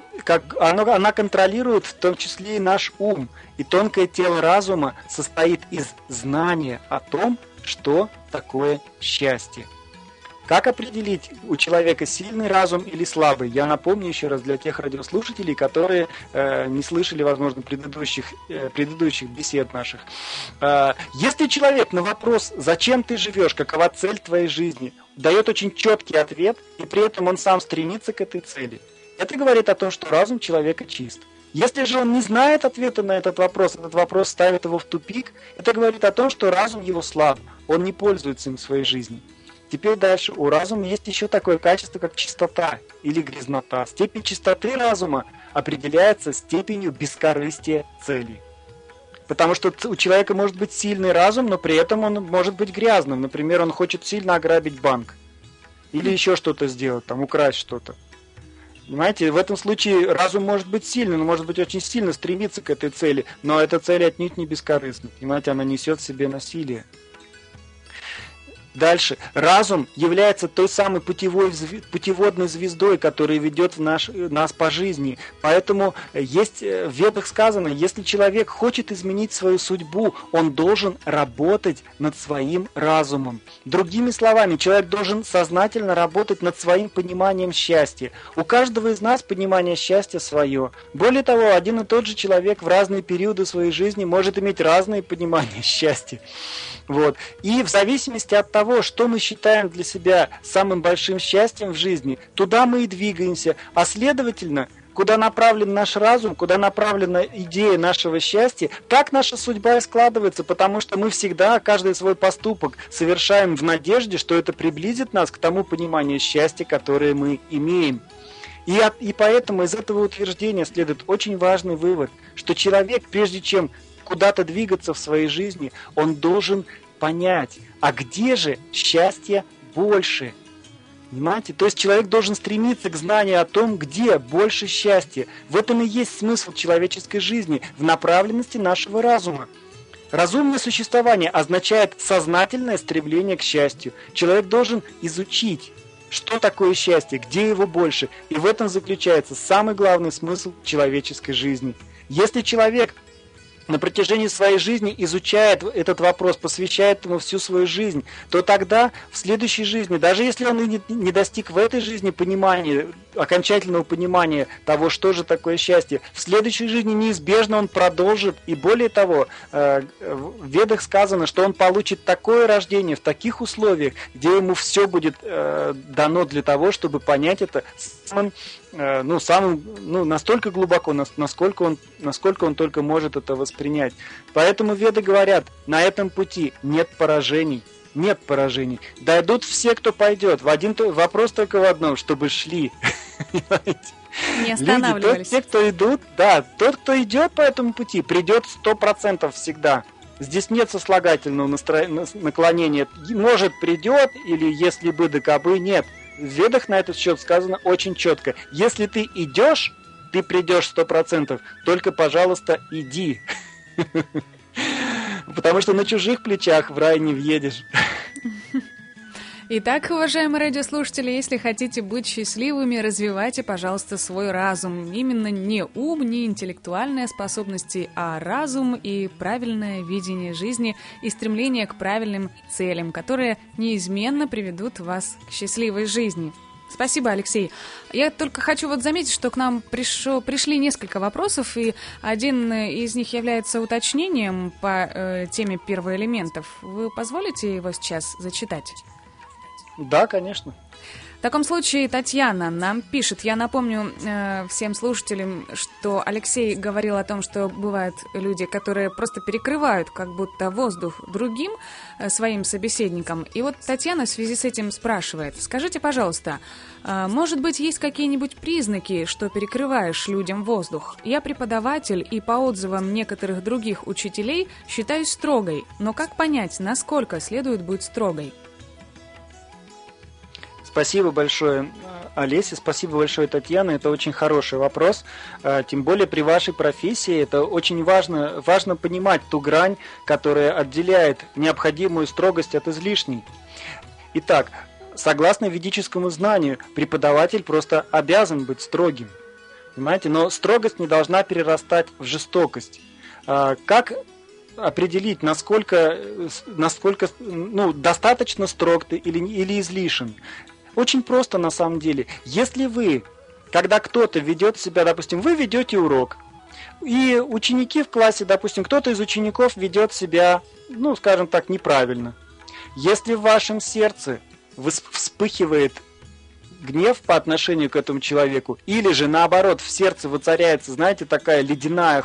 в том числе и наш ум. И тонкое тело разума состоит из знания о том, что такое счастье. Как определить, у человека сильный разум или слабый? Я напомню еще раз для тех радиослушателей, которые не слышали, возможно, предыдущих бесед наших. Если человек на вопрос, зачем ты живешь, какова цель твоей жизни, дает очень четкий ответ, и при этом он сам стремится к этой цели, это говорит о том, что разум человека чист. Если же он не знает ответа на этот вопрос ставит его в тупик, это говорит о том, что разум его слаб, он не пользуется им в своей жизни. Теперь дальше. У разума есть еще такое качество, как чистота или грязнота. Степень чистоты разума определяется степенью бескорыстия целей. Потому что у человека может быть сильный разум, но при этом он может быть грязным. Например, он хочет сильно ограбить банк. Или еще что-то сделать, там, украсть что-то. Понимаете, в этом случае разум может быть сильным, он может быть очень сильно стремиться к этой цели, но эта цель отнюдь не бескорыстна. Понимаете, она несет в себе насилие. Дальше. Разум является той самой путеводной звездой, которая ведет нас по жизни. Поэтому есть в Ведах сказано, если человек хочет изменить свою судьбу, он должен работать над своим разумом. Другими словами, человек должен сознательно работать над своим пониманием счастья. У каждого из нас понимание счастья свое. Более того, один и тот же человек в разные периоды своей жизни может иметь разные понимания счастья. Вот. И в зависимости от того, что мы считаем для себя самым большим счастьем в жизни, туда мы и двигаемся. А следовательно, куда направлен наш разум, куда направлена идея нашего счастья, так наша судьба и складывается, потому что мы всегда каждый свой поступок совершаем в надежде, что это приблизит нас к тому пониманию счастья, которое мы имеем. И поэтому из этого утверждения следует очень важный вывод, что человек, прежде чем куда-то двигаться в своей жизни, он должен понять, а где же счастье больше? Понимаете? То есть человек должен стремиться к знанию о том, где больше счастья. В этом и есть смысл человеческой жизни, в направленности нашего разума. Разумное существование означает сознательное стремление к счастью. Человек должен изучить, что такое счастье, где его больше. И в этом заключается самый главный смысл человеческой жизни. Если человек на протяжении своей жизни изучает этот вопрос, посвящает ему всю свою жизнь, то тогда в следующей жизни, даже если он и не достиг в этой жизни понимания, окончательного понимания того, что же такое счастье, в следующей жизни неизбежно он продолжит, и более того, в Ведах сказано, что он получит такое рождение в таких условиях, где ему все будет дано для того, чтобы понять это настолько глубоко, насколько он только может это воспринять. Поэтому Веды говорят, на этом пути нет поражений. Нет поражений. Дойдут все, кто пойдет. Вопрос только в одном, чтобы шли. Не останавливались. Те, кто идут, да, тот, кто идет по этому пути, придет 100% всегда. Здесь нет сослагательного наклонения. Может, придет, или если бы, да кабы, нет. В Ведах на этот счет сказано очень четко. Если ты идешь, ты придешь 100%. Только, пожалуйста, иди. Потому что на чужих плечах в рай не въедешь. Итак, уважаемые радиослушатели, если хотите быть счастливыми, развивайте, пожалуйста, свой разум. Именно не ум, не интеллектуальные способности, а разум и правильное видение жизни и стремление к правильным целям, которые неизменно приведут вас к счастливой жизни. Спасибо, Алексей. Я только хочу заметить, что к нам пришли несколько вопросов, и один из них является уточнением по теме первоэлементов. Вы позволите его сейчас зачитать? Да, конечно. В таком случае Татьяна нам пишет. Я напомню всем слушателям, что Алексей говорил о том, что бывают люди, которые просто перекрывают как будто воздух другим своим собеседникам. И вот Татьяна в связи с этим спрашивает. Скажите, пожалуйста, может быть, есть какие-нибудь признаки, что перекрываешь людям воздух? Я преподаватель и по отзывам некоторых других учителей считаюсь строгой. Но как понять, насколько следует быть строгой? Спасибо большое, Олеся, спасибо большое, Татьяна. Это очень хороший вопрос. Тем более при вашей профессии это очень важно понимать ту грань, которая отделяет необходимую строгость от излишней. Итак, согласно ведическому знанию, преподаватель просто обязан быть строгим. Понимаете? Но строгость не должна перерастать в жестокость. Как определить, насколько достаточно строг ты или излишен? Очень просто на самом деле. Если вы, когда кто-то ведет себя, допустим, вы ведете урок, и ученики в классе, допустим, кто-то из учеников ведет себя, скажем так, неправильно. Если в вашем сердце вспыхивает гнев по отношению к этому человеку, или же наоборот в сердце воцаряется, знаете, такая ледяная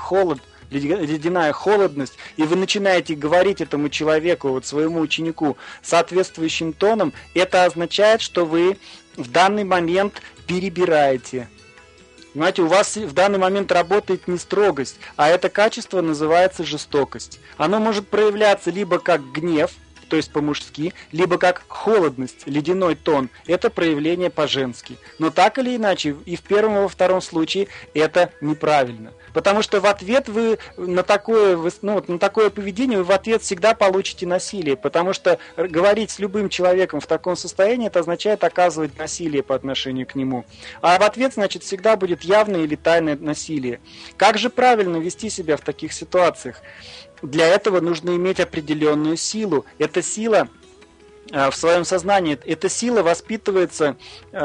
холодность, и вы начинаете говорить этому человеку, своему ученику, соответствующим тоном, это означает, что вы в данный момент перебираете. Понимаете, у вас в данный момент работает не строгость, а это качество называется жестокость. Оно может проявляться либо как гнев, то есть по-мужски, либо как холодность, ледяной тон. Это проявление по-женски. Но так или иначе, и в первом, и во втором случае это неправильно. Потому что в ответ вы на такое поведение, вы в ответ всегда получите насилие. Потому что говорить с любым человеком в таком состоянии, это означает оказывать насилие по отношению к нему. А в ответ, значит, всегда будет явное или тайное насилие. Как же правильно вести себя в таких ситуациях? Для этого нужно иметь определенную силу. Эта сила в своем сознании, эта сила воспитывается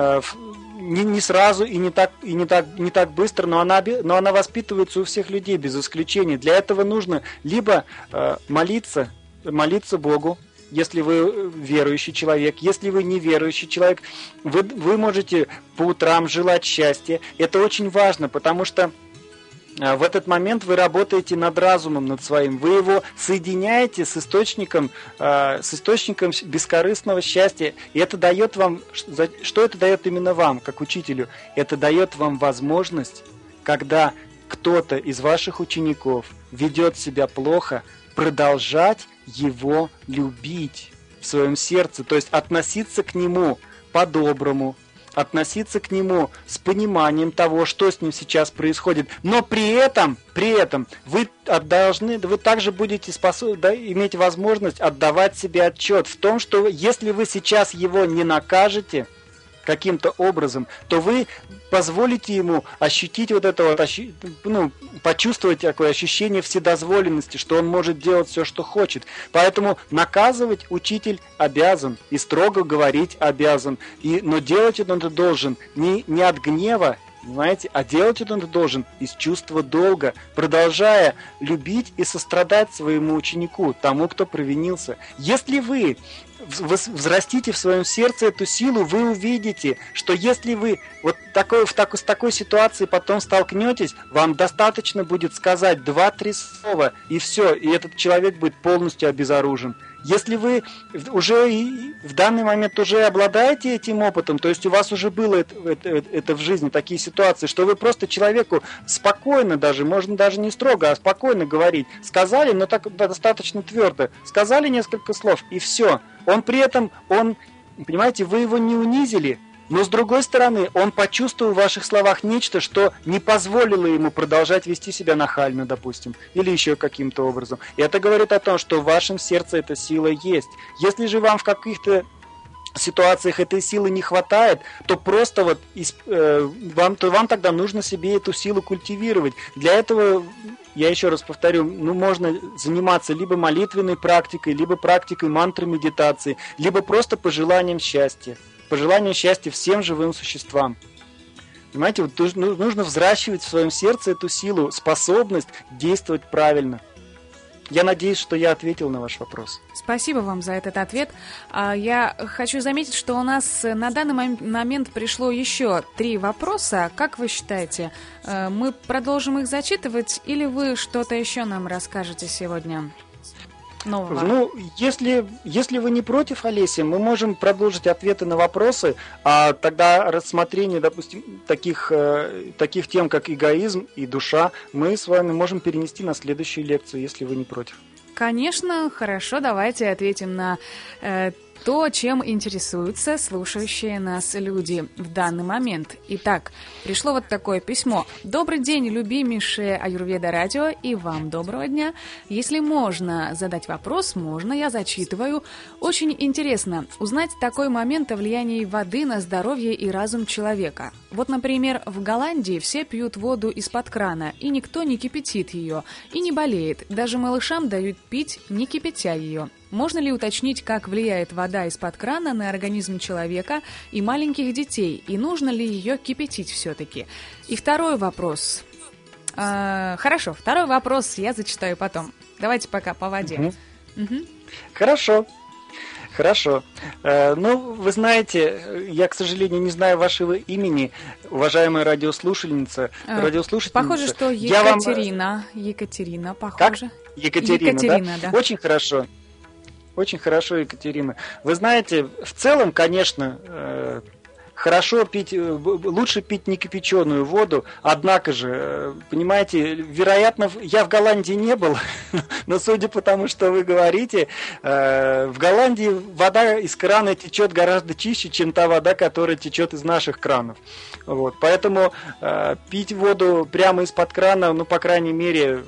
не сразу и не так быстро, но она воспитывается у всех людей без исключения. Для этого нужно либо молиться Богу, если вы верующий человек. Если вы неверующий человек, вы можете по утрам желать счастья. Это очень важно, потому что в этот момент вы работаете над разумом, над своим. Вы его соединяете с источником бескорыстного счастья. И это дает вам... Что это дает именно вам, как учителю? Это дает вам возможность, когда кто-то из ваших учеников ведет себя плохо, продолжать его любить в своем сердце. То есть относиться к нему по-доброму, относиться к нему с пониманием того, что с ним сейчас происходит. Но при этом вы также будете иметь возможность отдавать себе отчет в том, что если вы сейчас его не накажете каким-то образом, то вы позволите ему ощутить почувствовать такое ощущение вседозволенности, что он может делать все, что хочет. Поэтому наказывать учитель обязан и строго говорить обязан. Но делать это он должен не от гнева, понимаете, а делать это он должен из чувства долга, продолжая любить и сострадать своему ученику, тому, кто провинился. Если вы взрастите в своем сердце эту силу, вы увидите, что если вы с такой ситуацией потом столкнетесь, вам достаточно будет сказать 2-3 слова, и все, и этот человек будет полностью обезоружен. Если вы уже в данный момент уже обладаете этим опытом, то есть у вас уже было это в жизни, такие ситуации, что вы просто человеку спокойно даже, можно даже не строго, а спокойно говорить. Сказали, но так достаточно твердо. Сказали несколько слов, и все. Он при этом, понимаете, вы его не унизили, но с другой стороны, он почувствовал в ваших словах нечто, что не позволило ему продолжать вести себя нахально, допустим, или еще каким-то образом. И это говорит о том, что в вашем сердце эта сила есть. Если же вам в каких-то ситуациях этой силы не хватает, то просто вам тогда нужно себе эту силу культивировать. Для этого, я еще раз повторю, можно заниматься либо молитвенной практикой, либо практикой мантры медитации, либо просто пожеланием счастья. Пожелание счастья всем живым существам. Понимаете, нужно взращивать в своем сердце эту силу, способность действовать правильно. Я надеюсь, что я ответил на ваш вопрос. Спасибо вам за этот ответ. Я хочу заметить, что у нас на данный момент пришло еще 3 вопроса. Как вы считаете, мы продолжим их зачитывать или вы что-то еще нам расскажете сегодня нового? Ну, если вы не против, Олеся, мы можем продолжить ответы на вопросы, а тогда рассмотрение, допустим, таких тем, как эгоизм и душа, мы с вами можем перенести на следующую лекцию, если вы не против. Конечно, хорошо, давайте ответим на то, чем интересуются слушающие нас люди в данный момент. Итак, пришло вот такое письмо. Добрый день, любимейшее Аюрведа радио, и вам доброго дня. Если можно задать вопрос, можно, я зачитываю. Очень интересно узнать такой момент о влиянии воды на здоровье и разум человека. Вот, например, в Голландии все пьют воду из-под крана, и никто не кипятит ее, и не болеет. Даже малышам дают пить, не кипятя ее. Можно ли уточнить, как влияет вода из-под крана на организм человека и маленьких детей, и нужно ли ее кипятить все-таки? И второй вопрос. Хорошо, второй вопрос я зачитаю потом. Давайте пока по воде. Хорошо. Ну, вы знаете, я, к сожалению, не знаю вашего имени, уважаемая радиослушательница. Похоже, что Екатерина. Екатерина, похоже. Как? Екатерина, да? Очень хорошо. Очень хорошо, Екатерина. Вы знаете, в целом, конечно, хорошо пить, лучше пить некипяченую воду, однако же, понимаете, вероятно, я в Голландии не был, но судя по тому, что вы говорите, в Голландии вода из крана течет гораздо чище, чем та вода, которая течет из наших кранов. Вот, поэтому пить воду прямо из-под крана, ну, по крайней мере,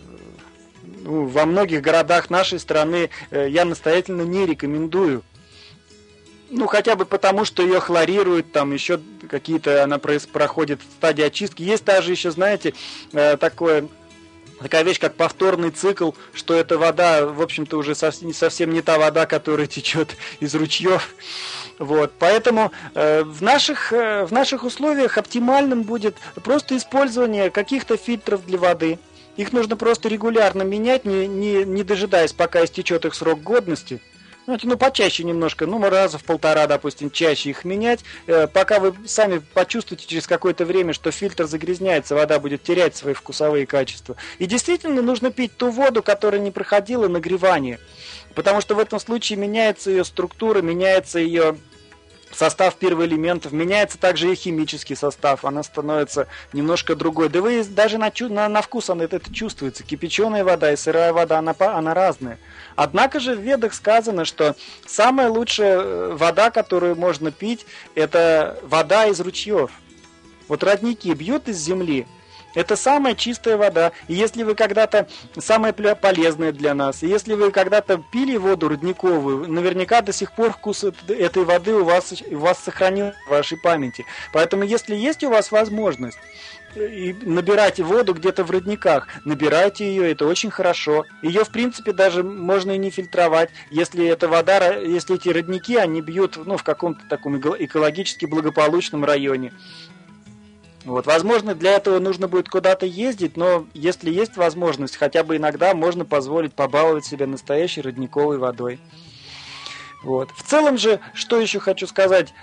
во многих городах нашей страны я настоятельно не рекомендую. Ну, хотя бы потому, что ее хлорируют, там еще какие-то, она проходит стадии очистки. Есть даже еще, знаете, такая вещь, как повторный цикл, что эта вода, в общем-то, уже совсем не та вода, которая течет из ручьев. Вот. Поэтому в наших условиях оптимальным будет просто использование каких-то фильтров для воды. Их нужно просто регулярно менять, не дожидаясь, пока истечет их срок годности. Ну, почаще немножко, раза в 1,5, допустим, чаще их менять, пока вы сами почувствуете через какое-то время, что фильтр загрязняется, вода будет терять свои вкусовые качества. И действительно нужно пить ту воду, которая не проходила нагревание, потому что в этом случае меняется ее структура, меняется ее состав первоэлементов, меняется также и химический состав, она становится немножко другой. Да вы даже на вкус это чувствуется. Кипяченая вода и сырая вода, она разная. Однако же в Ведах сказано, что самая лучшая вода, которую можно пить, это вода из ручьев. Вот родники бьют из земли, это самая чистая вода. И если вы когда-то, самая полезная для нас, и если вы когда-то пили воду родниковую, наверняка до сих пор вкус этой воды у вас сохранился в вашей памяти. Поэтому если есть у вас возможность и набирать воду где-то в родниках, набирайте ее, это очень хорошо. Ее, в принципе, даже можно и не фильтровать, если эта вода, если эти родники, они бьют в каком-то таком экологически благополучном районе. Вот, возможно, для этого нужно будет куда-то ездить, но если есть возможность, хотя бы иногда можно позволить побаловать себя настоящей родниковой водой. Вот. В целом же, что еще хочу сказать,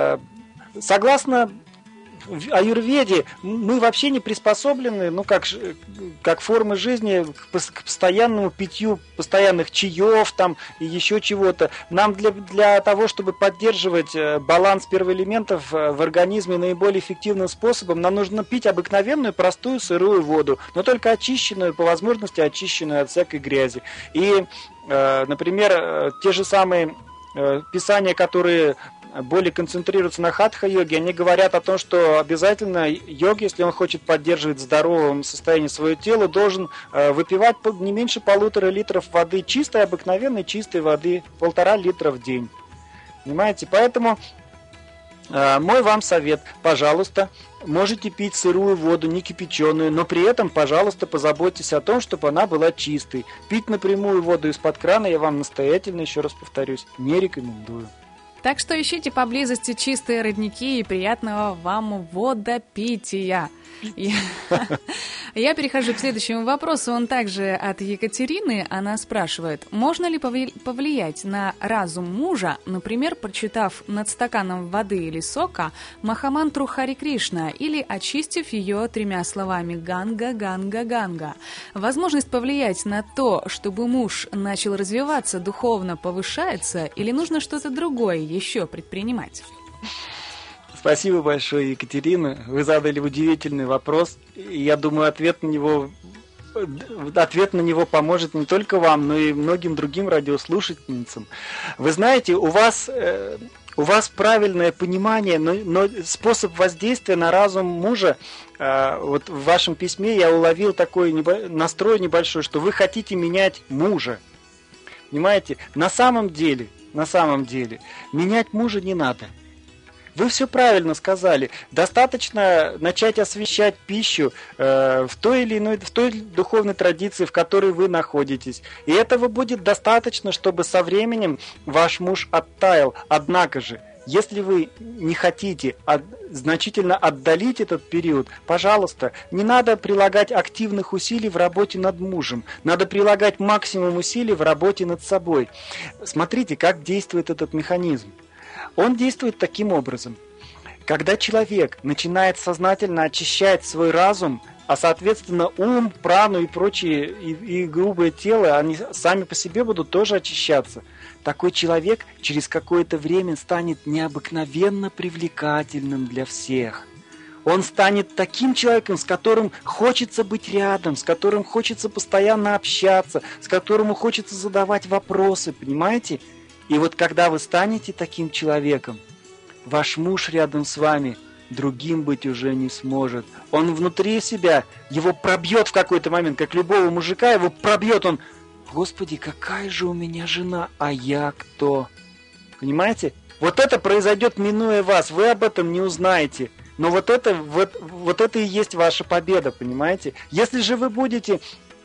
согласно аюрведе, мы вообще не приспособлены, как формы жизни к постоянному питью постоянных чаев там и еще чего-то. Нам для того, чтобы поддерживать баланс первоэлементов в организме наиболее эффективным способом, нам нужно пить обыкновенную простую сырую воду, но только очищенную, по возможности очищенную от всякой грязи. И, например, те же самые писания, которые более концентрируются на хатха-йоге, они говорят о том, что обязательно йог, если он хочет поддерживать в здоровом состоянии свое тело, должен выпивать не меньше 1,5 литров воды, чистой, обыкновенной чистой воды, 1,5 литра в день. Понимаете? Поэтому мой вам совет, пожалуйста, можете пить сырую воду, не кипяченую, но при этом, пожалуйста, позаботьтесь о том, чтобы она была чистой. Пить напрямую воду из-под крана я вам настоятельно, еще раз повторюсь, не рекомендую. Так что ищите поблизости чистые родники и приятного вам водопития. Я перехожу к следующему вопросу. Он также от Екатерины. Она спрашивает, можно ли повлиять на разум мужа, например, прочитав над стаканом воды или сока Махамантру Хари Кришна или очистив ее 3 словами «Ганга, Ганга, Ганга». Возможность повлиять на то, чтобы муж начал развиваться, духовно повышается, или нужно что-то другое еще предпринимать? Спасибо большое, Екатерина. Вы задали удивительный вопрос. И я думаю, ответ на него поможет не только вам, но и многим другим радиослушательницам. Вы знаете, у вас правильное понимание, но способ воздействия на разум мужа, вот в вашем письме я уловил такой настрой небольшой, что вы хотите менять мужа. Понимаете? На самом деле, менять мужа не надо. Вы все правильно сказали. Достаточно начать освещать пищу в той духовной традиции, в которой вы находитесь. И этого будет достаточно, чтобы со временем ваш муж оттаял. Однако же, если вы не хотите значительно отдалить этот период, пожалуйста, не надо прилагать активных усилий в работе над мужем. Надо прилагать максимум усилий в работе над собой. Смотрите, как действует этот механизм. Он действует таким образом. Когда человек начинает сознательно очищать свой разум, а соответственно ум, прану и прочие, и грубое тело, они сами по себе будут тоже очищаться, такой человек через какое-то время станет необыкновенно привлекательным для всех. Он станет таким человеком, с которым хочется быть рядом, с которым хочется постоянно общаться, с которым хочется задавать вопросы, понимаете? И вот когда вы станете таким человеком, ваш муж рядом с вами другим быть уже не сможет. Он внутри себя, его пробьет в какой-то момент, как любого мужика, его пробьет, он, Господи, какая же у меня жена, а я кто? Понимаете? Вот это произойдет, минуя вас, вы об этом не узнаете. Но вот это и есть ваша победа, понимаете? Если же вы будете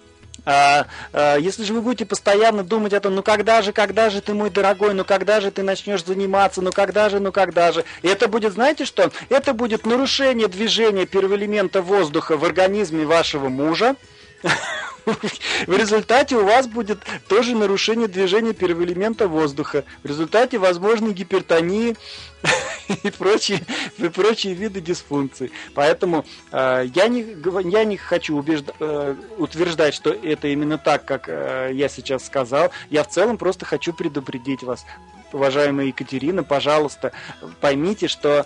постоянно думать о том, ну когда же ты, мой дорогой, ну когда же ты начнешь заниматься, ну когда же, и это будет, знаете что? Это будет нарушение движения первоэлемента воздуха в организме вашего мужа. В результате у вас будет тоже нарушение движения первоэлемента воздуха. В результате возможны гипертонии и прочие виды дисфункций. Поэтому я не хочу утверждать, что это именно так, как я сейчас сказал. Я в целом просто хочу предупредить вас, уважаемая Екатерина, пожалуйста, поймите, что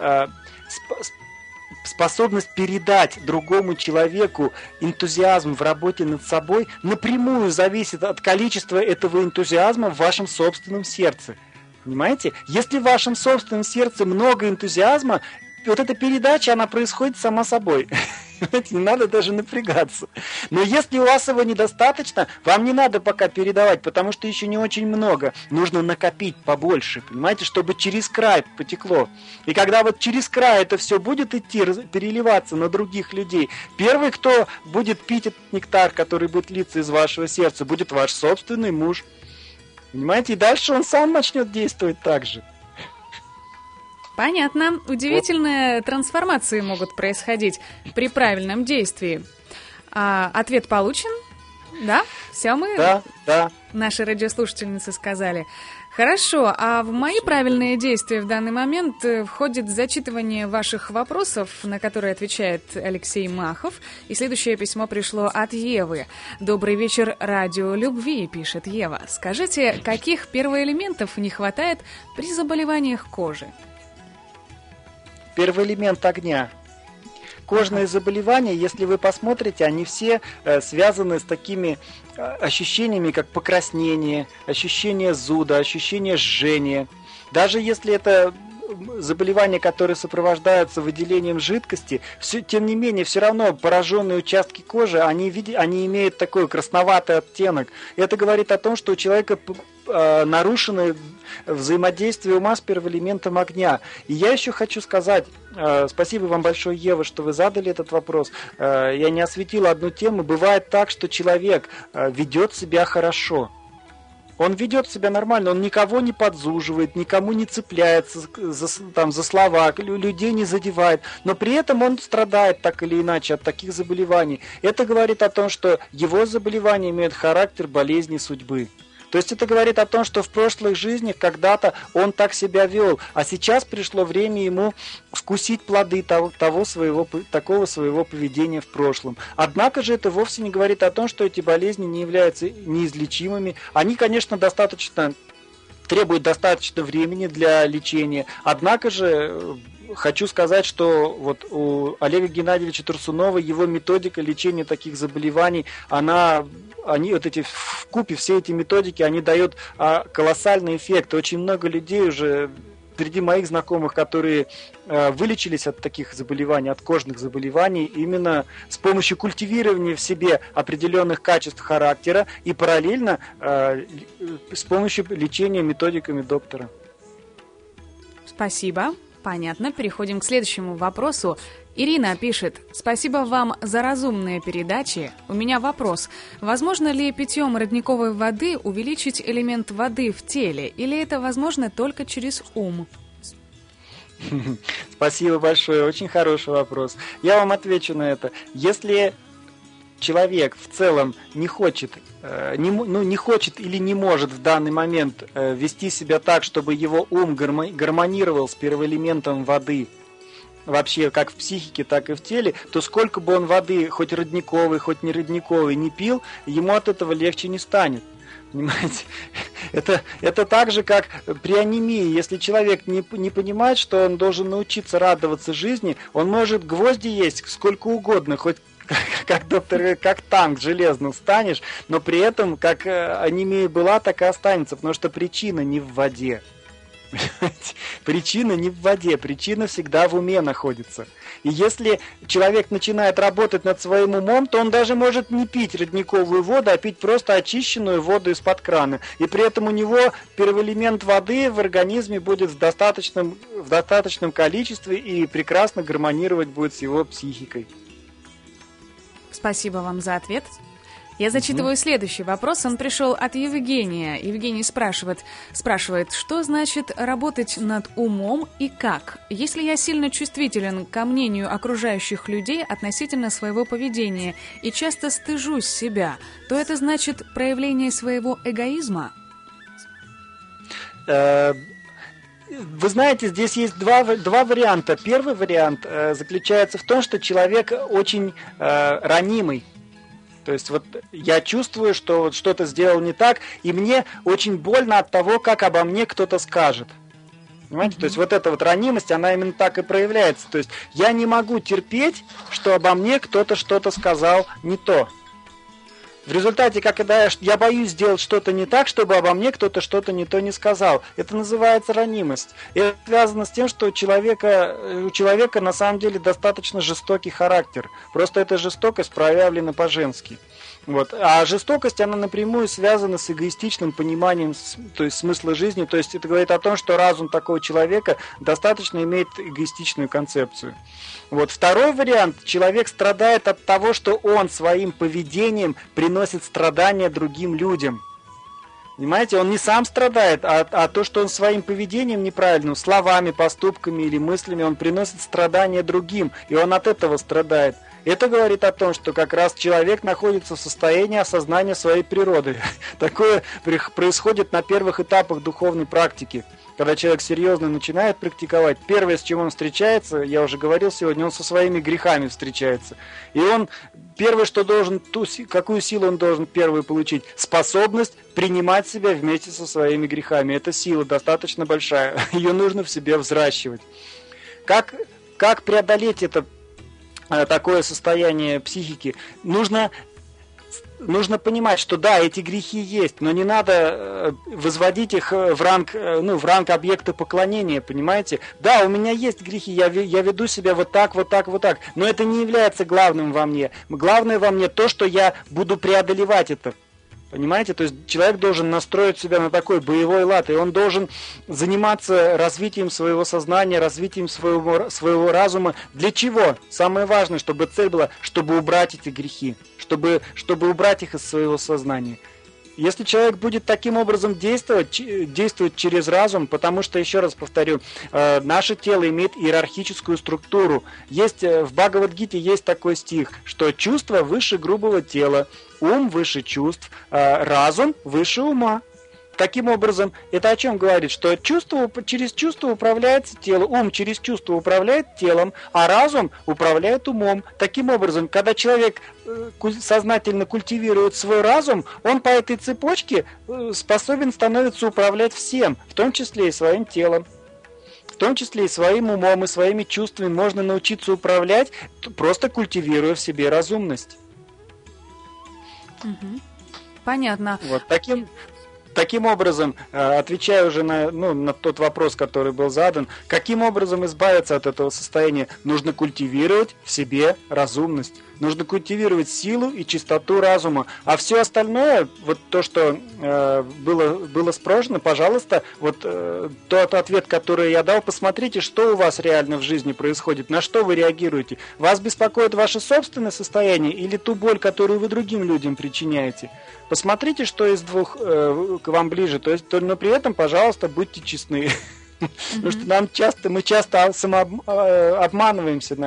способность передать другому человеку энтузиазм в работе над собой напрямую зависит от количества этого энтузиазма в вашем собственном сердце. Понимаете? Если в вашем собственном сердце много энтузиазма, вот эта передача, она происходит сама собой. Не надо даже напрягаться. Но если у вас его недостаточно, вам не надо пока передавать, потому что еще не очень много. Нужно накопить побольше, понимаете, чтобы через край потекло. И когда вот через край это все будет идти, переливаться на других людей, первый, кто будет пить этот нектар, который будет литься из вашего сердца, будет ваш собственный муж. Понимаете, и дальше он сам начнет действовать так же. Понятно. Удивительные трансформации могут происходить при правильном действии. Ответ получен? Да? Все мы? Да. Наши радиослушательницы сказали. Хорошо, а в мои правильные действия в данный момент входит зачитывание ваших вопросов, на которые отвечает Алексей Махов. И следующее письмо пришло от Евы. «Добрый вечер, радио любви», пишет Ева. «Скажите, каких первоэлементов не хватает при заболеваниях кожи?» Первый элемент огня. Кожные заболевания, если вы посмотрите, они все связаны с такими ощущениями, как покраснение, ощущение зуда, ощущение жжения. Даже если это заболевания, которые сопровождаются выделением жидкости, тем не менее, все равно пораженные участки кожи, они имеют такой красноватый оттенок. Это говорит о том, что у человека нарушено взаимодействие ума с первоэлементом огня. И я еще хочу сказать, спасибо вам большое, Ева, что вы задали этот вопрос. Я не осветил одну тему. Бывает так, что человек ведет себя хорошо. Он ведет себя нормально, он никого не подзуживает, никому не цепляется за слова, людей не задевает, но при этом он страдает так или иначе от таких заболеваний. Это говорит о том, что его заболевания имеют характер болезни судьбы. То есть это говорит о том, что в прошлых жизнях когда-то он так себя вел, а сейчас пришло время ему вкусить плоды такого своего поведения в прошлом. Однако же это вовсе не говорит о том, что эти болезни не являются неизлечимыми. Они, конечно, требуют достаточно времени для лечения. Однако же хочу сказать, что вот у Олега Геннадьевича Турсунова его методика лечения таких заболеваний, вкупе все эти методики, они дают колоссальный эффект. Очень много людей уже среди моих знакомых, которые вылечились от таких заболеваний, от кожных заболеваний, именно с помощью культивирования в себе определенных качеств характера и параллельно с помощью лечения методиками доктора. Спасибо. Понятно. Переходим к следующему вопросу. Ирина пишет: «Спасибо вам за разумные передачи. У меня вопрос. Возможно ли питьем родниковой воды увеличить элемент воды в теле, или это возможно только через ум?» Спасибо большое. Очень хороший вопрос. Я вам отвечу на это. Если человек в целом не хочет или не может в данный момент вести себя так, чтобы его ум гармонировал с первоэлементом воды, вообще как в психике, так и в теле, то сколько бы он воды, хоть родниковой, хоть не родниковой, не пил, ему от этого легче не станет. Понимаете? Это так же, как при анемии. Если человек не понимает, что он должен научиться радоваться жизни, он может гвозди есть сколько угодно, хоть как танк железным станешь, но при этом, как анемия была, так и останется, потому что причина не в воде. Причина не в воде, причина всегда в уме находится. И если человек начинает работать над своим умом, то он даже может не пить родниковую воду, а пить просто очищенную воду из-под крана. И при этом у него первоэлемент воды в организме будет в достаточном количестве и прекрасно гармонировать будет с его психикой. Спасибо вам за ответ. Я зачитываю следующий вопрос. Он пришел от Евгения. Евгений спрашивает, что значит работать над умом и как? Если я сильно чувствителен ко мнению окружающих людей относительно своего поведения и часто стыжусь себя, то это значит проявление своего эгоизма? Вы знаете, здесь есть два варианта. Первый вариант заключается в том, что человек очень ранимый. То есть вот я чувствую, что вот что-то сделал не так, и мне очень больно от того, как обо мне кто-то скажет. Понимаете? То есть вот эта вот ранимость, она именно так и проявляется. То есть я не могу терпеть, что обо мне кто-то что-то сказал не то. В результате, когда я боюсь сделать что-то не так, чтобы обо мне кто-то что-то не то не сказал. Это называется ранимость. И это связано с тем, что у человека на самом деле достаточно жестокий характер. Просто эта жестокость проявлена по-женски. Вот. А жестокость, она напрямую связана с эгоистичным пониманием, то есть смысла жизни. То есть это говорит о том, что разум такого человека достаточно имеет эгоистичную концепцию. Вот. Второй вариант. Человек страдает от того, что он своим поведением приносит страдания другим людям. Понимаете, он не сам страдает, а то, что он своим поведением неправильным, словами, поступками или мыслями, он приносит страдания другим, и он от этого страдает. Это говорит о том, что как раз человек находится в состоянии осознания своей природы. Такое происходит на первых этапах духовной практики. Когда человек серьезно начинает практиковать, первое, с чем он встречается, я уже говорил сегодня, он со своими грехами встречается. И он первое, что должен, какую силу он должен первую получить? Способность принимать себя вместе со своими грехами. Это сила достаточно большая. Ее нужно в себе взращивать. Как преодолеть такое состояние психики? Нужно понимать, что да, эти грехи есть, но не надо возводить их в ранг объекта поклонения, понимаете? Да, у меня есть грехи, я веду себя вот так, но это не является главным во мне. Главное во мне то, что я буду преодолевать это. Понимаете? То есть человек должен настроить себя на такой боевой лад, и он должен заниматься развитием своего сознания, развитием своего разума. Для чего? Самое важное, чтобы цель была, чтобы убрать эти грехи, чтобы убрать их из своего сознания. Если человек будет таким образом действовать через разум, потому что, еще раз повторю, наше тело имеет иерархическую структуру. Есть в Бхагавад-гите есть такой стих, что чувство выше грубого тела, ум выше чувств, разум выше ума. Таким образом, это о чем говорит? Что через чувство управляется тело, ум через чувство управляет телом, а разум управляет умом. Таким образом, когда человек сознательно культивирует свой разум, он по этой цепочке способен становиться управлять всем, в том числе и своим телом. В том числе и своим умом, и своими чувствами можно научиться управлять, просто культивируя в себе разумность. Понятно. Вот Таким образом, отвечая уже на тот вопрос, который был задан, каким образом избавиться от этого состояния? Нужно культивировать в себе разумность. Нужно культивировать силу и чистоту разума. А все остальное, вот то, что было спрошено, пожалуйста, вот тот ответ, который я дал, посмотрите, что у вас реально в жизни происходит, на что вы реагируете. Вас беспокоит ваше собственное состояние или ту боль, которую вы другим людям причиняете? Посмотрите, что из двух к вам ближе, но при этом, пожалуйста, будьте честны. Потому что мы часто обманываемся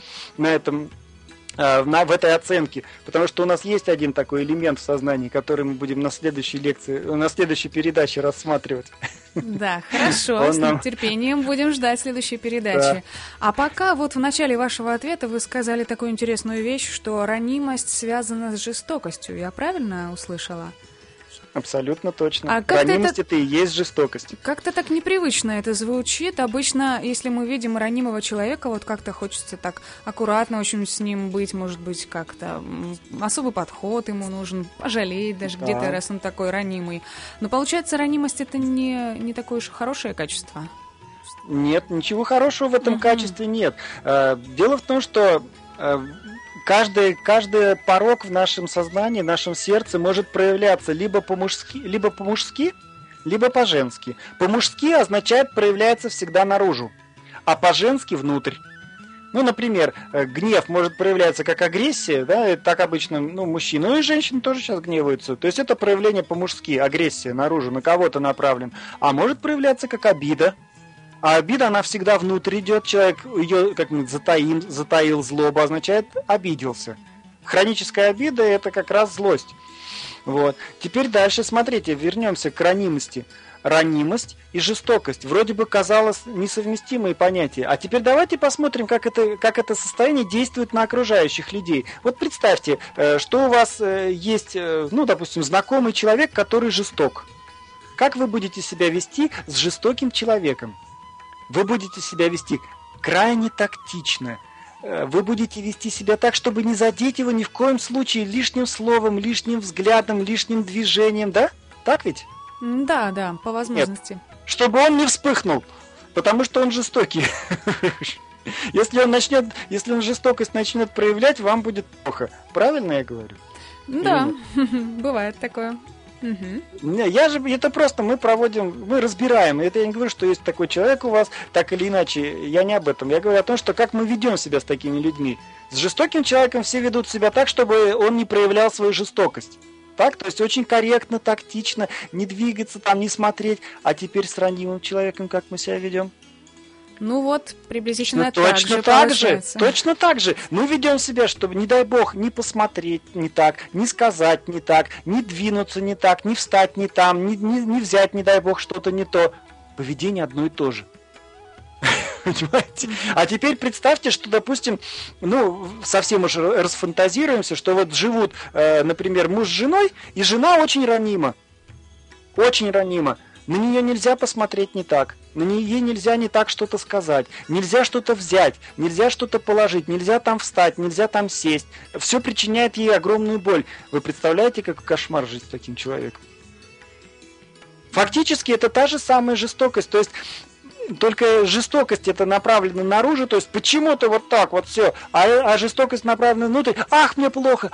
в этой оценке, потому что у нас есть один такой элемент в сознании, который мы будем на следующей передаче рассматривать. Да, хорошо, с нетерпением будем ждать следующей передачи. Да. А пока вот в начале вашего ответа вы сказали такую интересную вещь, что ранимость связана с жестокостью. Я правильно услышала? Абсолютно точно. Ранимость это и есть жестокость. Как-то так непривычно это звучит. Обычно, если мы видим ранимого человека, вот как-то хочется так аккуратно очень с ним быть, может быть, как-то особый подход ему нужен, пожалеть даже где-то, раз он такой ранимый. Но получается, ранимость это не такое уж хорошее качество. Нет, ничего хорошего в этом качестве нет. Дело в том, что каждый порог в нашем сознании, в нашем сердце может проявляться либо по-мужски, либо по-женски. По-мужски означает проявляется всегда наружу, а по-женски внутрь. Ну, например, гнев может проявляться как агрессия, да, и так обычно, мужчины, и женщины тоже сейчас гневаются. То есть это проявление по-мужски, агрессия наружу, на кого-то направлен. А может проявляться как обида. А обида, она всегда внутрь идет, человек ее как-нибудь затаил злобу, означает обиделся. Хроническая обида – это как раз злость. Вот. Теперь дальше, смотрите, вернемся к ранимости. Ранимость и жестокость вроде бы казалось несовместимые понятия. А теперь давайте посмотрим, как это состояние действует на окружающих людей. Вот представьте, что у вас есть, допустим, знакомый человек, который жесток. Как вы будете себя вести с жестоким человеком? Вы будете себя вести крайне тактично. Вы будете вести себя так, чтобы не задеть его ни в коем случае лишним словом, лишним взглядом, лишним движением, да? Так ведь? Да, по возможности. Нет. Чтобы он не вспыхнул, потому что он жестокий. Если он жестокость начнет проявлять, вам будет плохо. Правильно я говорю? Да, бывает такое. Это просто мы разбираем. Это я не говорю, что есть такой человек у вас, так или иначе. Я не об этом. Я говорю о том, что как мы ведем себя с такими людьми. С жестоким человеком все ведут себя так, чтобы он не проявлял свою жестокость. Так? То есть очень корректно, тактично, не двигаться, не смотреть. А теперь с ранимым человеком как мы себя ведем? Ну вот, приблизительно точно так же. Мы ведем себя, чтобы, не дай бог, не посмотреть не так, не сказать не так, не двинуться не так, не встать не там, не взять, не дай бог, что-то не то. Поведение одно и то же. Понимаете? А теперь представьте, что, допустим, совсем уж расфантазируемся, что вот живут, например, муж с женой, и жена очень ранима. Очень ранима. На нее нельзя посмотреть не так, ей нельзя не так что-то сказать, нельзя что-то взять, нельзя что-то положить, нельзя там встать, нельзя там сесть. Все причиняет ей огромную боль. Вы представляете, какой кошмар жить с таким человеком? Фактически это та же самая жестокость, то есть только жестокость это направлена наружу, то есть почему-то вот так вот все, а жестокость направлена внутрь. Ах, мне плохо,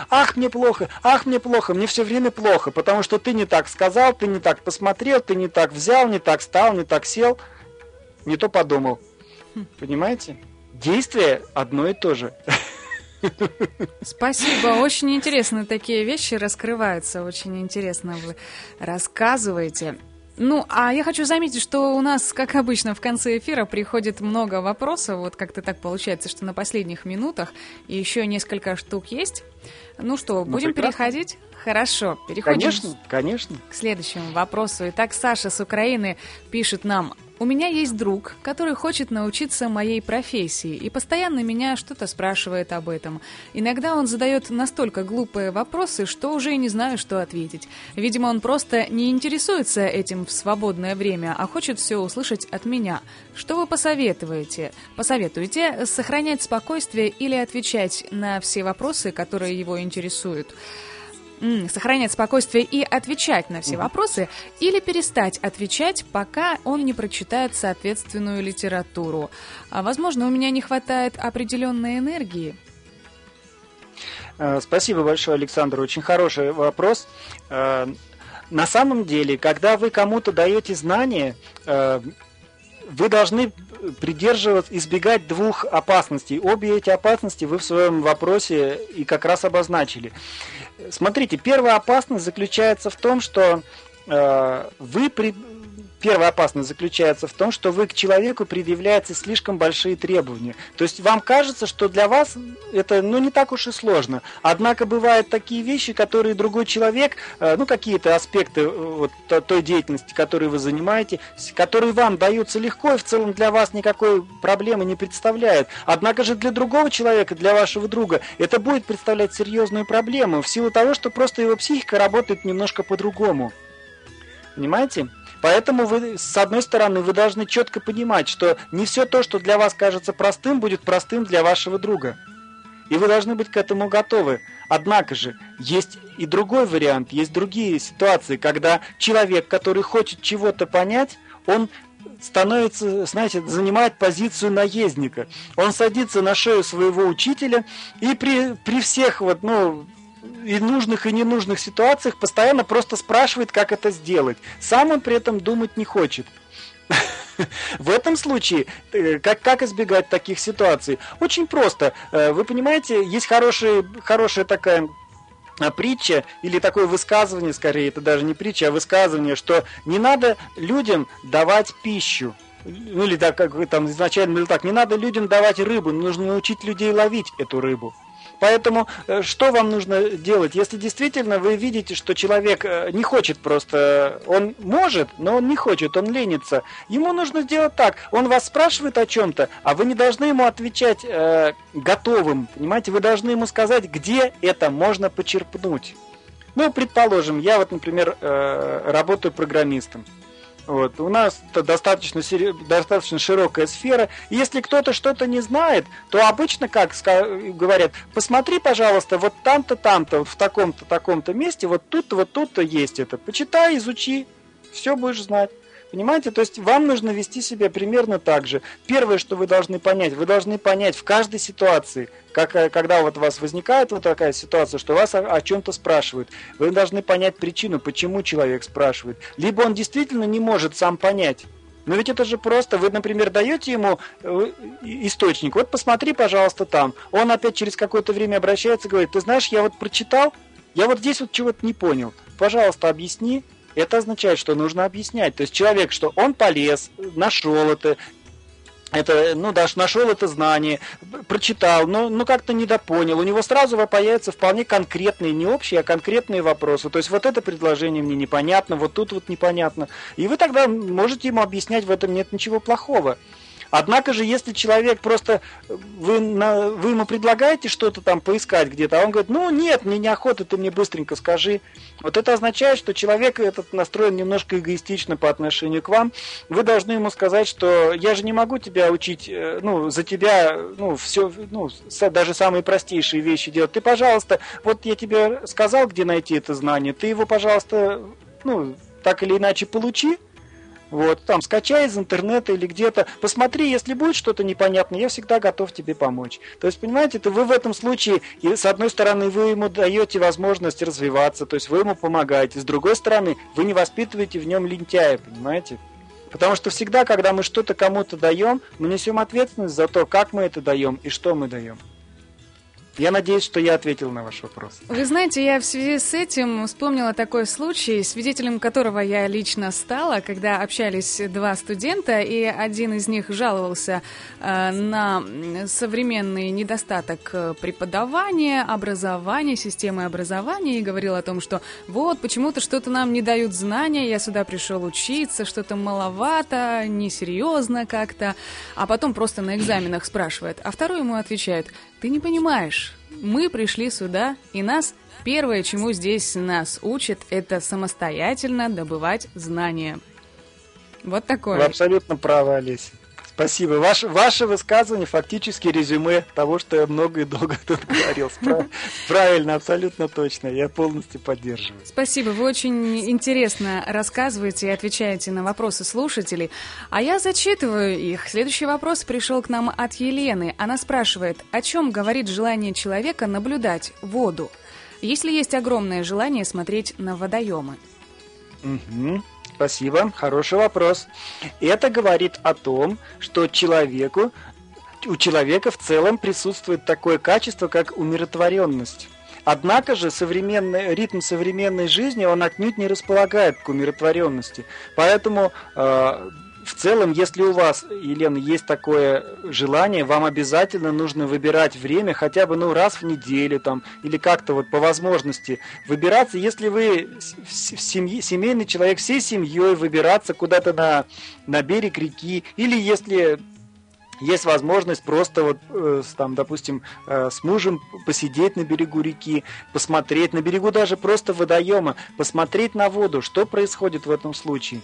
мне все время плохо, потому что ты не так сказал, ты не так посмотрел, ты не так взял, не так встал, не так сел, не то подумал. Понимаете? Действие одно и то же. Спасибо. Очень интересно такие вещи раскрываются. Очень интересно вы рассказываете. Ну, а я хочу заметить, что у нас, как обычно, в конце эфира приходит много вопросов. Вот как-то так получается, что на последних минутах и еще несколько штук есть. Ну что, будем переходить? Хорошо, переходим. Конечно. К следующему вопросу. Итак, Саша с Украины пишет нам: «У меня есть друг, который хочет научиться моей профессии и постоянно меня что-то спрашивает об этом. Иногда он задает настолько глупые вопросы, что уже и не знаю, что ответить. Видимо, он просто не интересуется этим в свободное время, а хочет все услышать от меня. Что вы посоветуете? Посоветуете сохранять спокойствие или отвечать на все вопросы, которые его интересуют?» Сохранять спокойствие и отвечать на все вопросы, или перестать отвечать, пока он не прочитает соответственную литературу. Возможно, у меня не хватает определенной энергии. Спасибо большое, Александр. Очень хороший вопрос. На самом деле, когда вы кому-то даете знания, вы должны избегать двух опасностей. Обе эти опасности вы в своем вопросе и как раз обозначили. Смотрите, первая опасность заключается в том, что вы к человеку предъявляете слишком большие требования. То есть вам кажется, что для вас это не так уж и сложно. Однако бывают такие вещи, которые другой человек, какие-то аспекты той деятельности, которой вы занимаете, которые вам даются легко и в целом для вас никакой проблемы не представляют. Однако же для другого человека, для вашего друга, это будет представлять серьезную проблему в силу того, что просто его психика работает немножко по-другому. Понимаете? Поэтому вы, с одной стороны, вы должны четко понимать, что не все то, что для вас кажется простым, будет простым для вашего друга. И вы должны быть к этому готовы. Однако же, есть и другой вариант, есть другие ситуации, когда человек, который хочет чего-то понять, он становится, занимает позицию наездника. Он садится на шею своего учителя и при всех и нужных, и ненужных ситуациях постоянно просто спрашивает, как это сделать. Сам он при этом думать не хочет. В этом случае, как избегать таких ситуаций? Очень просто. Вы понимаете, есть хорошая такая притча, или такое высказывание, скорее, это даже не притча, а высказывание, что не надо людям давать пищу. Или так, как там изначально, не надо людям давать рыбу, нужно научить людей ловить эту рыбу. Поэтому что вам нужно делать? Если действительно вы видите, что человек не хочет просто, он может, но он не хочет, он ленится, ему нужно сделать так. Он вас спрашивает о чем-то, а вы не должны ему отвечать готовым, понимаете? Вы должны ему сказать, где это можно почерпнуть. Предположим, я например, работаю программистом. У нас достаточно широкая сфера. И если кто-то что-то не знает, то обычно, как говорят, посмотри, пожалуйста, вот там-то, в таком-то, таком-то месте, вот тут-то есть это. Почитай, изучи, все будешь знать. Понимаете? То есть вам нужно вести себя примерно так же. Первое, что вы должны понять в каждой ситуации, когда у вас возникает такая ситуация, что вас о чем-то спрашивают, вы должны понять причину, почему человек спрашивает. Либо он действительно не может сам понять. Но ведь это же просто. Вы, например, даете ему источник. Вот посмотри, пожалуйста, там. Он опять через какое-то время обращается и говорит, ты знаешь, я здесь чего-то не понял. Пожалуйста, объясни. Это означает, что нужно объяснять. То есть человек, что он полез, нашел нашел это знание, прочитал, но как-то недопонял. У него сразу появятся вполне конкретные, не общие, а конкретные вопросы. То есть это предложение мне непонятно, тут непонятно. И вы тогда можете ему объяснять, в этом нет ничего плохого. Однако же, если человек просто, вы ему предлагаете что-то там поискать где-то, а он говорит, нет, мне неохота, ты мне быстренько скажи. Это означает, что человек этот настроен немножко эгоистично по отношению к вам. Вы должны ему сказать, что я же не могу тебя учить, за тебя, все, даже самые простейшие вещи делать. Ты, пожалуйста, я тебе сказал, где найти это знание, ты его, пожалуйста, так или иначе получи. Скачай из интернета или где-то, посмотри, если будет что-то непонятное, я всегда готов тебе помочь. То есть, понимаете, вы в этом случае, с одной стороны, вы ему даете возможность развиваться, то есть вы ему помогаете, с другой стороны, вы не воспитываете в нем лентяя, понимаете? Потому что всегда, когда мы что-то кому-то даем, мы несем ответственность за то, как мы это даем и что мы даем. Я надеюсь, что я ответил на ваш вопрос. Вы знаете, я в связи с этим вспомнила такой случай, свидетелем которого я лично стала, когда общались два студента, и один из них жаловался на современный недостаток преподавания, образования, системы образования, и говорил о том, что вот, почему-то что-то нам не дают знания, я сюда пришел учиться, что-то маловато, несерьезно как-то, а потом просто на экзаменах спрашивает, а второй ему отвечает: ты не понимаешь, мы пришли сюда, и нас первое, чему здесь нас учат, это самостоятельно добывать знания. Вот такое. Вы абсолютно правы, Олеся. Спасибо. Ваше высказывание фактически резюме того, что я много и долго тут говорил. Правильно, абсолютно точно. Я полностью поддерживаю. Спасибо. Вы очень интересно рассказываете и отвечаете на вопросы слушателей. А я зачитываю их. Следующий вопрос пришел к нам от Елены. Она спрашивает, о чем говорит желание человека наблюдать воду, если есть огромное желание смотреть на водоемы? Угу. Спасибо, хороший вопрос. Это говорит о том, что у человека в целом присутствует такое качество, как умиротворенность. Однако же ритм современной жизни, он отнюдь не располагает к умиротворенности. Поэтому в целом, если у вас, Елена, есть такое желание, вам обязательно нужно выбирать время хотя бы раз в неделю там, или как-то вот по возможности выбираться. Если вы семейный человек, всей семьей выбираться куда-то на берег реки, или если есть возможность просто там, допустим, с мужем посидеть на берегу реки, посмотреть на берегу даже просто водоема, посмотреть на воду, что происходит в этом случае.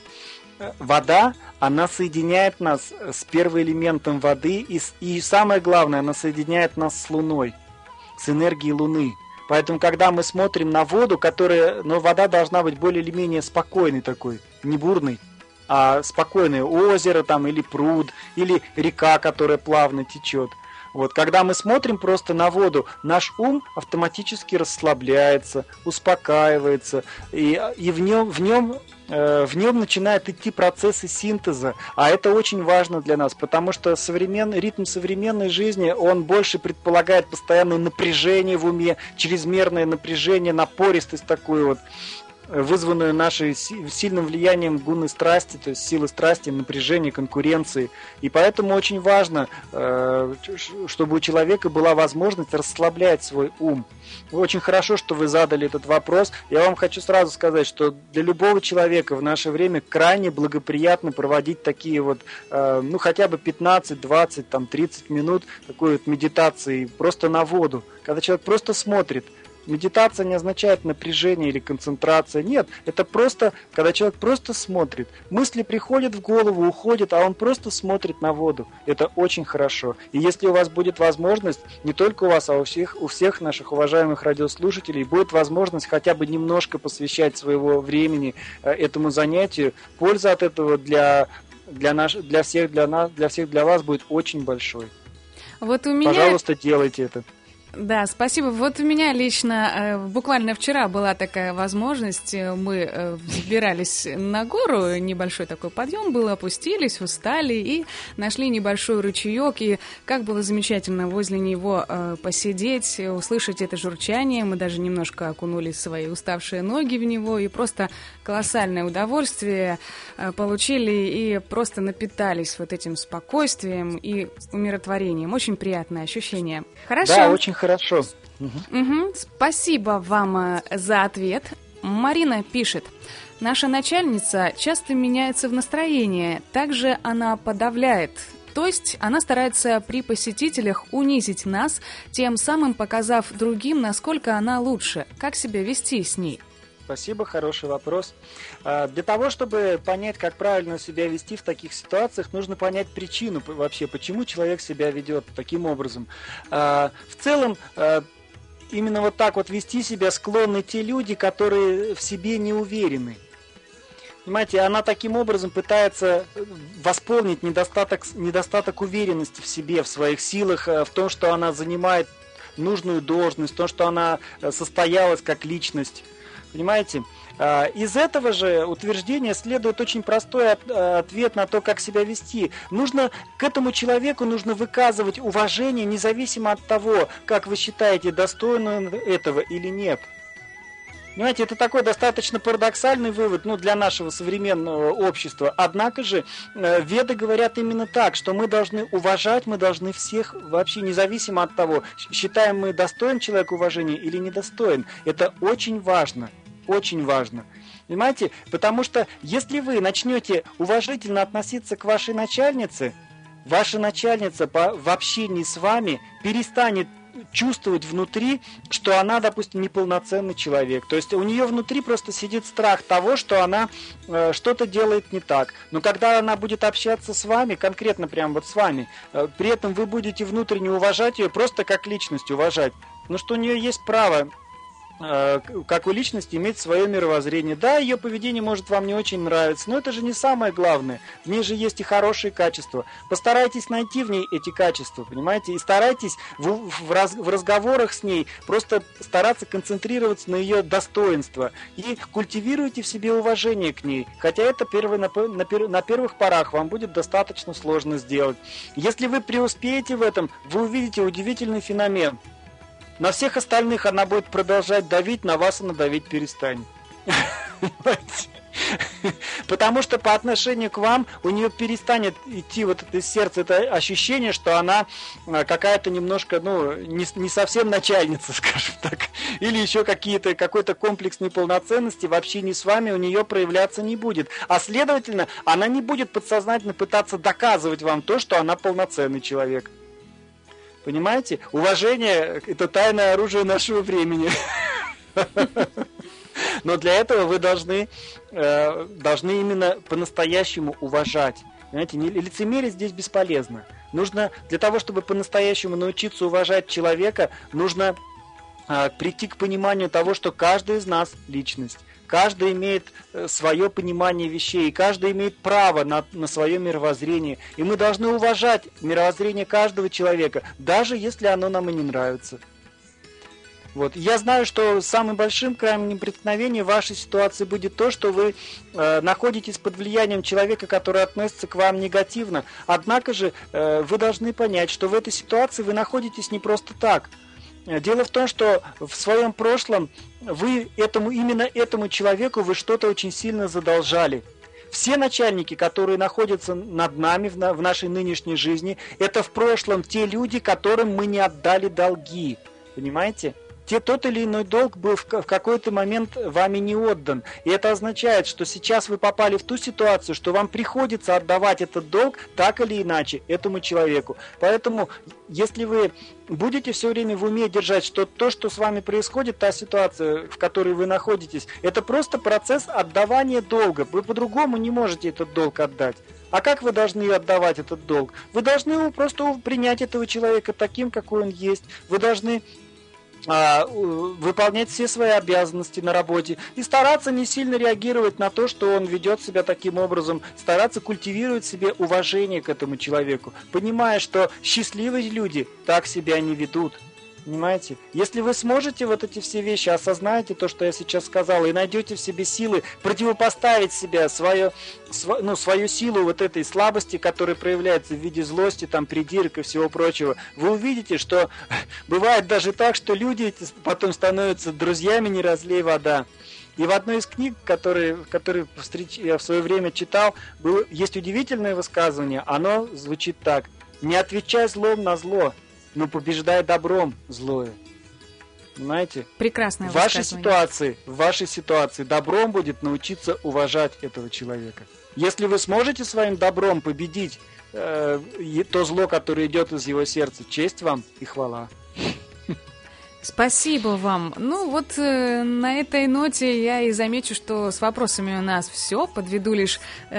Вода, она соединяет нас с первым элементом воды, и самое главное, она соединяет нас с Луной, с энергией Луны. Поэтому, когда мы смотрим на воду, вода должна быть более или менее спокойной такой, не бурной, а спокойное озеро там, или пруд, или река, которая плавно течет. Вот, когда мы смотрим просто на воду, наш ум автоматически расслабляется, успокаивается, и в нем начинают идти процессы синтеза, а это очень важно для нас, потому что ритм современной жизни, он больше предполагает постоянное напряжение в уме, чрезмерное напряжение, напористость такую вот, вызванную нашим сильным влиянием гуны страсти, то есть силы страсти, напряжения, конкуренции. И поэтому очень важно, чтобы у человека была возможность расслаблять свой ум. Очень хорошо, что вы задали этот вопрос. Я вам хочу сразу сказать, что для любого человека в наше время крайне благоприятно проводить такие хотя бы 15, 20, 30 минут такой вот медитации просто на воду, когда человек просто смотрит. Медитация не означает напряжение или концентрация. Нет, это просто, когда человек просто смотрит. Мысли приходят в голову, уходят, а он просто смотрит на воду. Это очень хорошо. И если у вас будет возможность, не только у вас, а у всех наших уважаемых радиослушателей, будет возможность хотя бы немножко посвящать своего времени этому занятию, польза от этого для всех вас будет очень большой. Пожалуйста, делайте это. Да, спасибо. Вот у меня лично буквально вчера была такая возможность. Мы взбирались на гору, небольшой такой подъем был, опустились, устали и нашли небольшой ручеек. И как было замечательно возле него посидеть, услышать это журчание. Мы даже немножко окунули свои уставшие ноги в него и просто колоссальное удовольствие получили и просто напитались вот этим спокойствием и умиротворением. Очень приятное ощущение. Хорошо. Да, очень хорошо. Угу. Спасибо вам за ответ. Марина пишет. Наша начальница часто меняется в настроении. Также она подавляет. То есть она старается при посетителях унизить нас, тем самым показав другим, насколько она лучше. Как себя вести с ней? Спасибо, хороший вопрос. Для того, чтобы понять, как правильно себя вести в таких ситуациях, нужно понять причину вообще, почему человек себя ведет таким образом. В целом, именно вот так вот вести себя склонны те люди, которые в себе не уверены. Понимаете, она таким образом пытается восполнить недостаток уверенности в себе, в своих силах, в том, что она занимает нужную должность, в том, что она состоялась как личность. Понимаете? Из этого же утверждения следует очень простой ответ на то, как себя вести. К этому человеку нужно выказывать уважение, независимо от того, как вы считаете, достоин он этого или нет. Понимаете, это такой достаточно парадоксальный вывод, для нашего современного общества. Однако же веды говорят именно так, что мы должны уважать, мы должны всех, вообще независимо от того, считаем мы достоин человек уважения или недостоин. Это очень важно, очень важно. Понимаете, потому что если вы начнете уважительно относиться к вашей начальнице, ваша начальница в общении с вами перестанет чувствовать внутри, что она, допустим, неполноценный человек. То есть у нее внутри просто сидит страх того, что она что-то делает не так. Но когда она будет общаться с вами, конкретно прям вот с вами, при этом вы будете внутренне уважать ее, просто как личность уважать, что у нее есть право, как у личности, иметь свое мировоззрение. Да, ее поведение может вам не очень нравиться, но это же не самое главное. В ней же есть и хорошие качества. Постарайтесь найти в ней эти качества, понимаете? И старайтесь в разговорах с ней просто стараться концентрироваться на ее достоинства. И культивируйте в себе уважение к ней. Хотя это на первых порах вам будет достаточно сложно сделать. Если вы преуспеете в этом, вы увидите удивительный феномен. На всех остальных она будет продолжать давить, на вас она давить перестанет. Потому что по отношению к вам у нее перестанет идти вот это из сердца, это ощущение, что она какая-то немножко, не совсем начальница, скажем так. Или еще какой-то комплекс неполноценности в общении с вами у нее проявляться не будет. А следовательно, она не будет подсознательно пытаться доказывать вам то, что она полноценный человек. Понимаете? Уважение – это тайное оружие нашего времени. Но для этого вы должны именно по-настоящему уважать. Понимаете? Лицемерие здесь бесполезно. Для того, чтобы по-настоящему научиться уважать человека, нужно прийти к пониманию того, что каждый из нас – личность. Каждый имеет свое понимание вещей, каждый имеет право на свое мировоззрение. И мы должны уважать мировоззрение каждого человека, даже если оно нам и не нравится. Вот. Я знаю, что самым большим камнем преткновения в вашей ситуации будет то, что вы находитесь под влиянием человека, который относится к вам негативно. Однако же вы должны понять, что в этой ситуации вы находитесь не просто так. Дело в том, что в своем прошлом вы именно этому человеку вы что-то очень сильно задолжали. Все начальники, которые находятся над нами в нашей нынешней жизни, это в прошлом те люди, которым мы не отдали долги. Понимаете? Тот или иной долг был в какой-то момент вами не отдан. И это означает, что сейчас вы попали в ту ситуацию, что вам приходится отдавать этот долг так или иначе этому человеку. Поэтому, если вы будете все время в уме держать, что то, что с вами происходит, та ситуация, в которой вы находитесь, это просто процесс отдавания долга. Вы по-другому не можете этот долг отдать. А как вы должны отдавать этот долг? Вы должны просто принять этого человека таким, какой он есть. Вы должны выполнять все свои обязанности на работе и стараться не сильно реагировать на то, что он ведет себя таким образом, стараться культивировать в себе уважение к этому человеку, понимая, что счастливые люди так себя не ведут. Понимаете? Если вы сможете вот эти все вещи, осознаете то, что я сейчас сказал, и найдете в себе силы противопоставить себе свою силу вот этой слабости, которая проявляется в виде злости, придирок и всего прочего, вы увидите, что бывает даже так, что люди эти потом становятся друзьями не разлей вода. И в одной из книг, которые я в свое время читал, есть удивительное высказывание. Оно звучит так: «Не отвечай злом на зло, но побеждай добром злое». Понимаете? Прекрасное в вашей ситуации добром будет научиться уважать этого человека. Если вы сможете своим добром победить то зло, которое идет из его сердца, честь вам и хвала. Спасибо вам. На этой ноте я и замечу, что с вопросами у нас все. Подведу лишь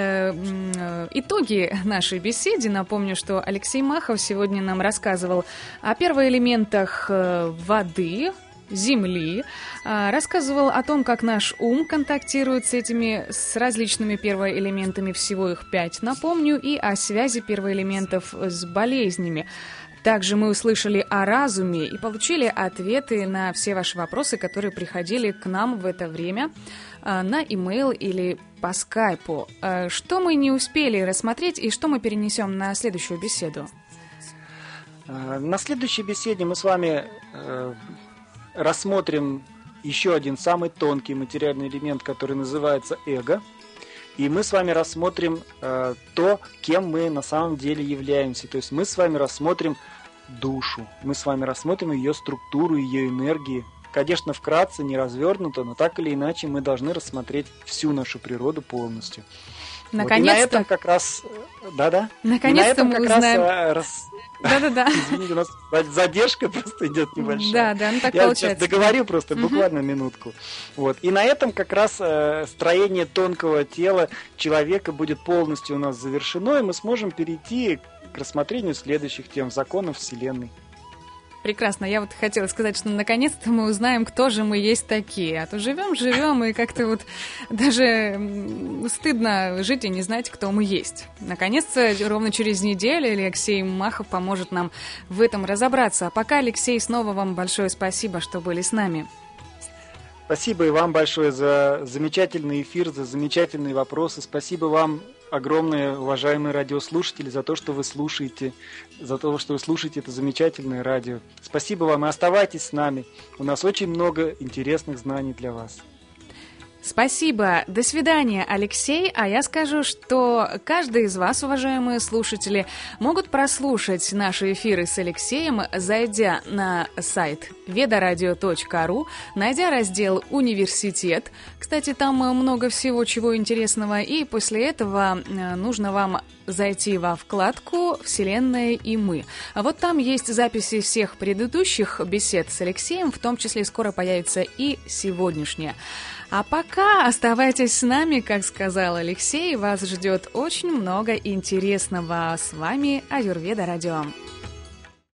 итоги нашей беседы. Напомню, что Алексей Махов сегодня нам рассказывал о первоэлементах воды, Земли, рассказывал о том, как наш ум контактирует с различными первоэлементами, всего их 5, напомню, и о связи первоэлементов с болезнями. Также мы услышали о разуме и получили ответы на все ваши вопросы, которые приходили к нам в это время на имейл или по скайпу. Что мы не успели рассмотреть и что мы перенесем на следующую беседу? На следующей беседе мы с вами рассмотрим еще один самый тонкий материальный элемент, который называется эго. И мы с вами рассмотрим то, кем мы на самом деле являемся. То есть мы с вами рассмотрим душу, мы с вами рассмотрим ее структуру, ее энергии. Конечно, вкратце, не развернуто, но так или иначе мы должны рассмотреть всю нашу природу полностью. Наконец-то. Вот, и на этом как раз... Да-да. Наконец-то мы узнаем... Да-да-да. Извините, у нас задержка просто идет небольшая. Да, ну так я получается. Я сейчас договорю просто буквально минутку. Вот. И на этом как раз строение тонкого тела человека будет полностью у нас завершено, и мы сможем перейти к рассмотрению следующих тем законов Вселенной. Прекрасно. Я вот хотела сказать, что наконец-то мы узнаем, кто же мы есть такие. А то живем, и как-то вот даже стыдно жить и не знать, кто мы есть. Наконец-то ровно через неделю Алексей Махов поможет нам в этом разобраться. А пока, Алексей, снова вам большое спасибо, что были с нами. Спасибо и вам большое за замечательный эфир, за замечательные вопросы. Спасибо вам огромное, уважаемые радиослушатели, за то, что вы слушаете, это замечательное радио. Спасибо вам и оставайтесь с нами. У нас очень много интересных знаний для вас. Спасибо. До свидания, Алексей. А я скажу, что каждый из вас, уважаемые слушатели, могут прослушать наши эфиры с Алексеем, зайдя на сайт vedoradio.ru, найдя раздел «Университет». Кстати, там много всего, чего интересного. И после этого нужно вам зайти во вкладку «Вселенная и мы». А вот там есть записи всех предыдущих бесед с Алексеем, в том числе скоро появится и сегодняшняя. А пока оставайтесь с нами, как сказал Алексей, вас ждет очень много интересного. С вами Аюрведа Радио.